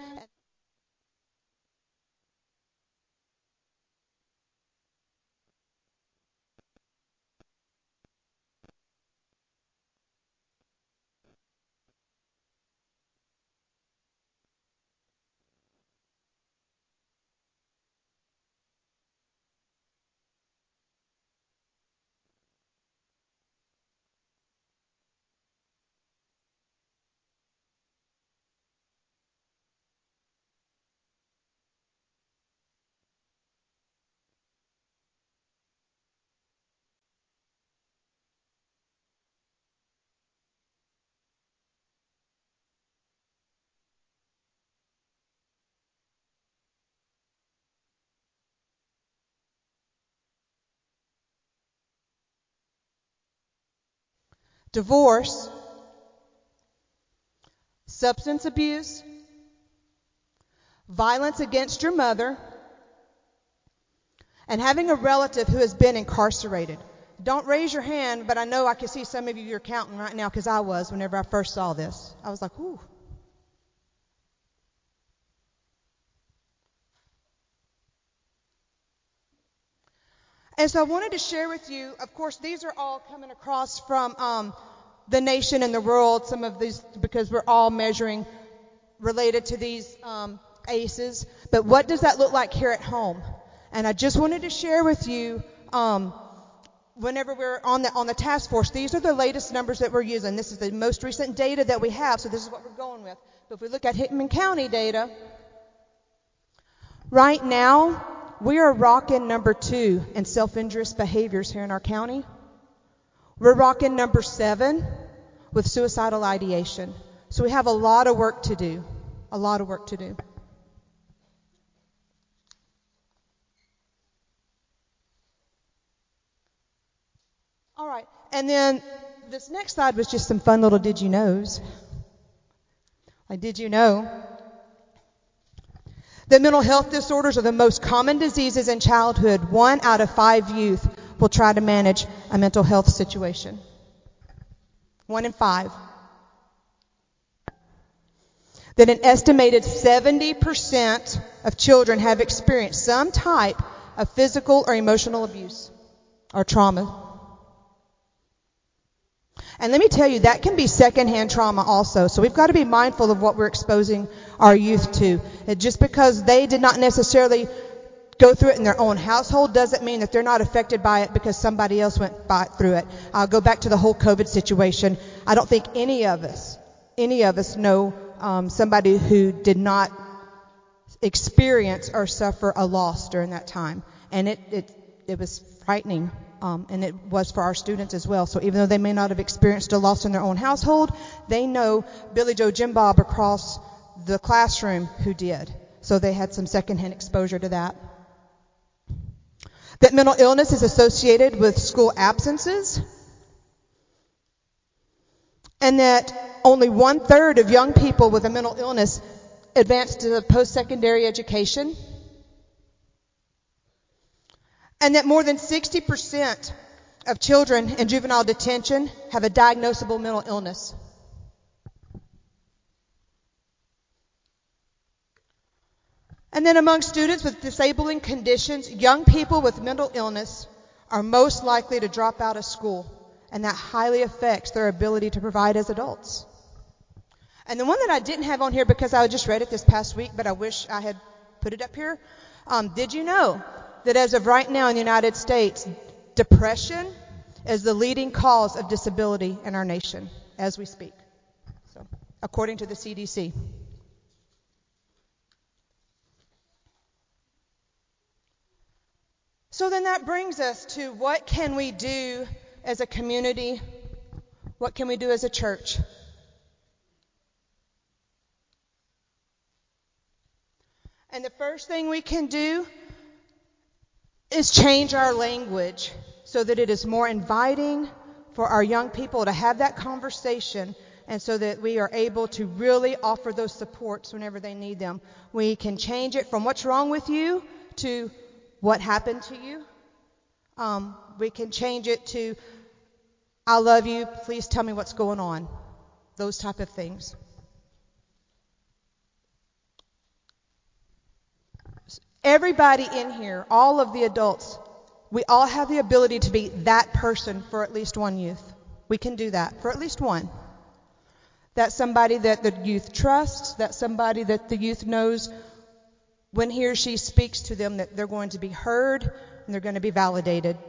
divorce, substance abuse, violence against your mother, and having a relative who has been incarcerated. Don't raise your hand, but I know I can see some of you are counting right now because I was whenever I first saw this. I was like, ooh. And so I wanted to share with you, of course, these are all coming across from um, the nation and the world, some of these, because we're all measuring related to these um, A C Es. But what does that look like here at home? And I just wanted to share with you, um, whenever we're on the on the task force, these are the latest numbers that we're using. This is the most recent data that we have, so this is what we're going with. But if we look at Hickman County data, right now, we are rocking number two in self-injurious behaviors here in our county. We're rocking number seven with suicidal ideation. So we have a lot of work to do, a lot of work to do. All right, and then this next slide was just some fun little did you knows. Like, did you know that mental health disorders are the most common diseases in childhood? One out of five youth will try to manage a mental health situation. One in five. That an estimated seventy percent of children have experienced some type of physical or emotional abuse or trauma. And let me tell you, that can be secondhand trauma also. So we've got to be mindful of what we're exposing our youth to. And just because they did not necessarily go through it in their own household doesn't mean that they're not affected by it because somebody else went by, through it. I'll go back to the whole COVID situation. I don't think any of us, any of us know um, somebody who did not experience or suffer a loss during that time. And it, it, it was frightening. Um, and it was for our students as well. So even though they may not have experienced a loss in their own household, they know Billy Joe Jim Bob across the classroom who did. So they had some secondhand exposure to that. That mental illness is associated with school absences. And that only one third of young people with a mental illness advance to post-secondary education. And that more than sixty percent of children in juvenile detention have a diagnosable mental illness. And then among students with disabling conditions, young people with mental illness are most likely to drop out of school, and that highly affects their ability to provide as adults. And the one that I didn't have on here because I just read it this past week, but I wish I had put it up here. Um, did you know that as of right now in the United States, depression is the leading cause of disability in our nation as we speak, so, according to the C D C. So then that brings us to what can we do as a community? What can we do as a church? And the first thing we can do is change our language so that it is more inviting for our young people to have that conversation, and so that we are able to really offer those supports whenever they need them. We can change it from what's wrong with you to what happened to you. Um, we can change it to I love you, please tell me what's going on. Those type of things. Everybody in here, all of the adults, we all have the ability to be that person for at least one youth. We can do that for at least one. That's somebody that the youth trusts. That's somebody that the youth knows when he or she speaks to them that they're going to be heard and they're going to be validated.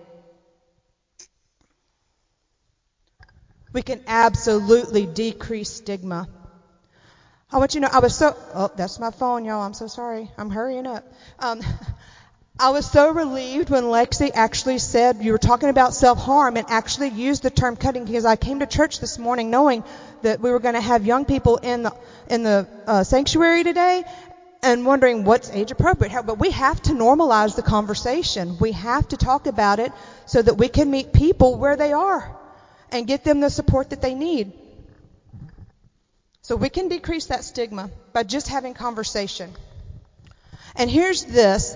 We can absolutely decrease stigma. I want you to know, I was so, oh, that's my phone, y'all. I'm so sorry. I'm hurrying up. Um, I was so relieved when Lexi actually said, you were talking about self-harm, and actually used the term cutting, because I came to church this morning knowing that we were going to have young people in the, in the uh, sanctuary today and wondering what's age appropriate. How, but we have to normalize the conversation. We have to talk about it so that we can meet people where they are. and get them the support that they need. So we can decrease that stigma by just having conversation. And here's this.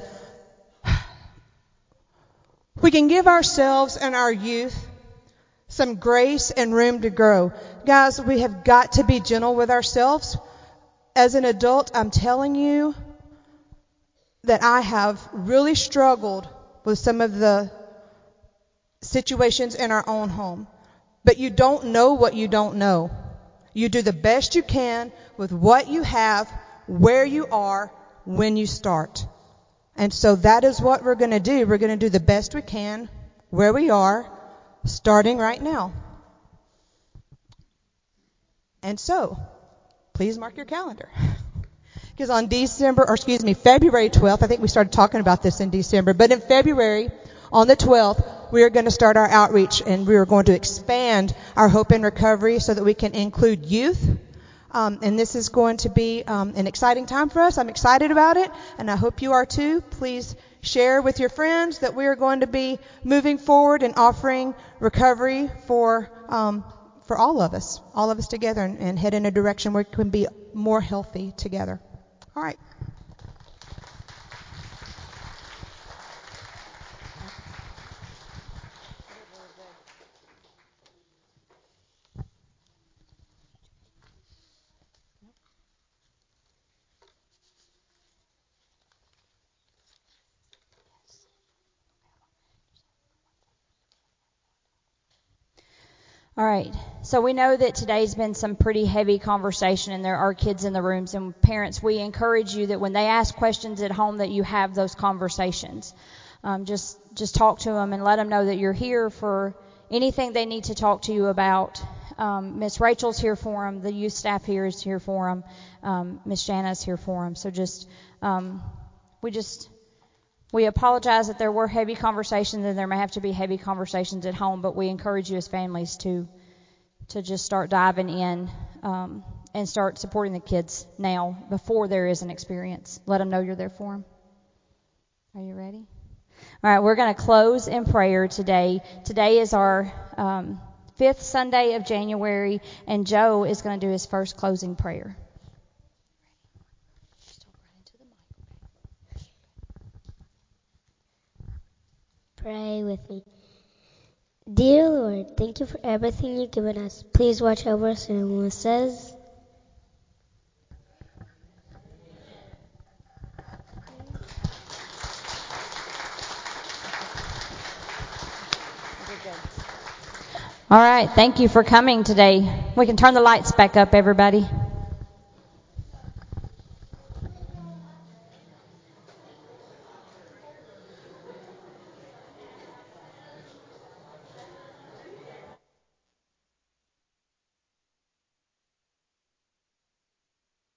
We can give ourselves and our youth some grace and room to grow. Guys, we have got to be gentle with ourselves. As an adult, I'm telling you that I have really struggled with some of the situations in our own home. But you don't know what you don't know. You do the best you can with what you have, where you are, when you start. And so that is what we're going to do. We're going to do the best we can where we are, starting right now. And so, please mark your calendar. Because on December, or excuse me, February twelfth, I think we started talking about this in December, but in February, on the twelfth, we are going to start our outreach, and we are going to expand our Hope in Recovery so that we can include youth. Um, and this is going to be um, an exciting time for us. I'm excited about it, and I hope you are too. Please share with your friends that we are going to be moving forward and offering recovery for um, for all of us, all of us together, and, and head in a direction where we can be more healthy together. All right. All right, so we know that today's been some pretty heavy conversation, and there are kids in the rooms, and parents, we encourage you that when they ask questions at home that you have those conversations. Um, just just talk to them and let them know that you're here for anything they need to talk to you about. Um, Miss Rachel's here for them. The youth staff here is here for them. Um, Miss Jana's here for them. So just, um, we just... We apologize that there were heavy conversations, and there may have to be heavy conversations at home, but we encourage you as families to to just start diving in um, and start supporting the kids now before there is an experience. Let them know you're there for them. Are you ready? All right, we're going to close in prayer today. Today is our um, fifth Sunday of January, and Joe is going to do his first closing prayer. Pray with me. Dear Lord, thank you for everything you've given us. Please watch over us, and everyone says, All right, thank you for coming today. We can turn the lights back up, everybody.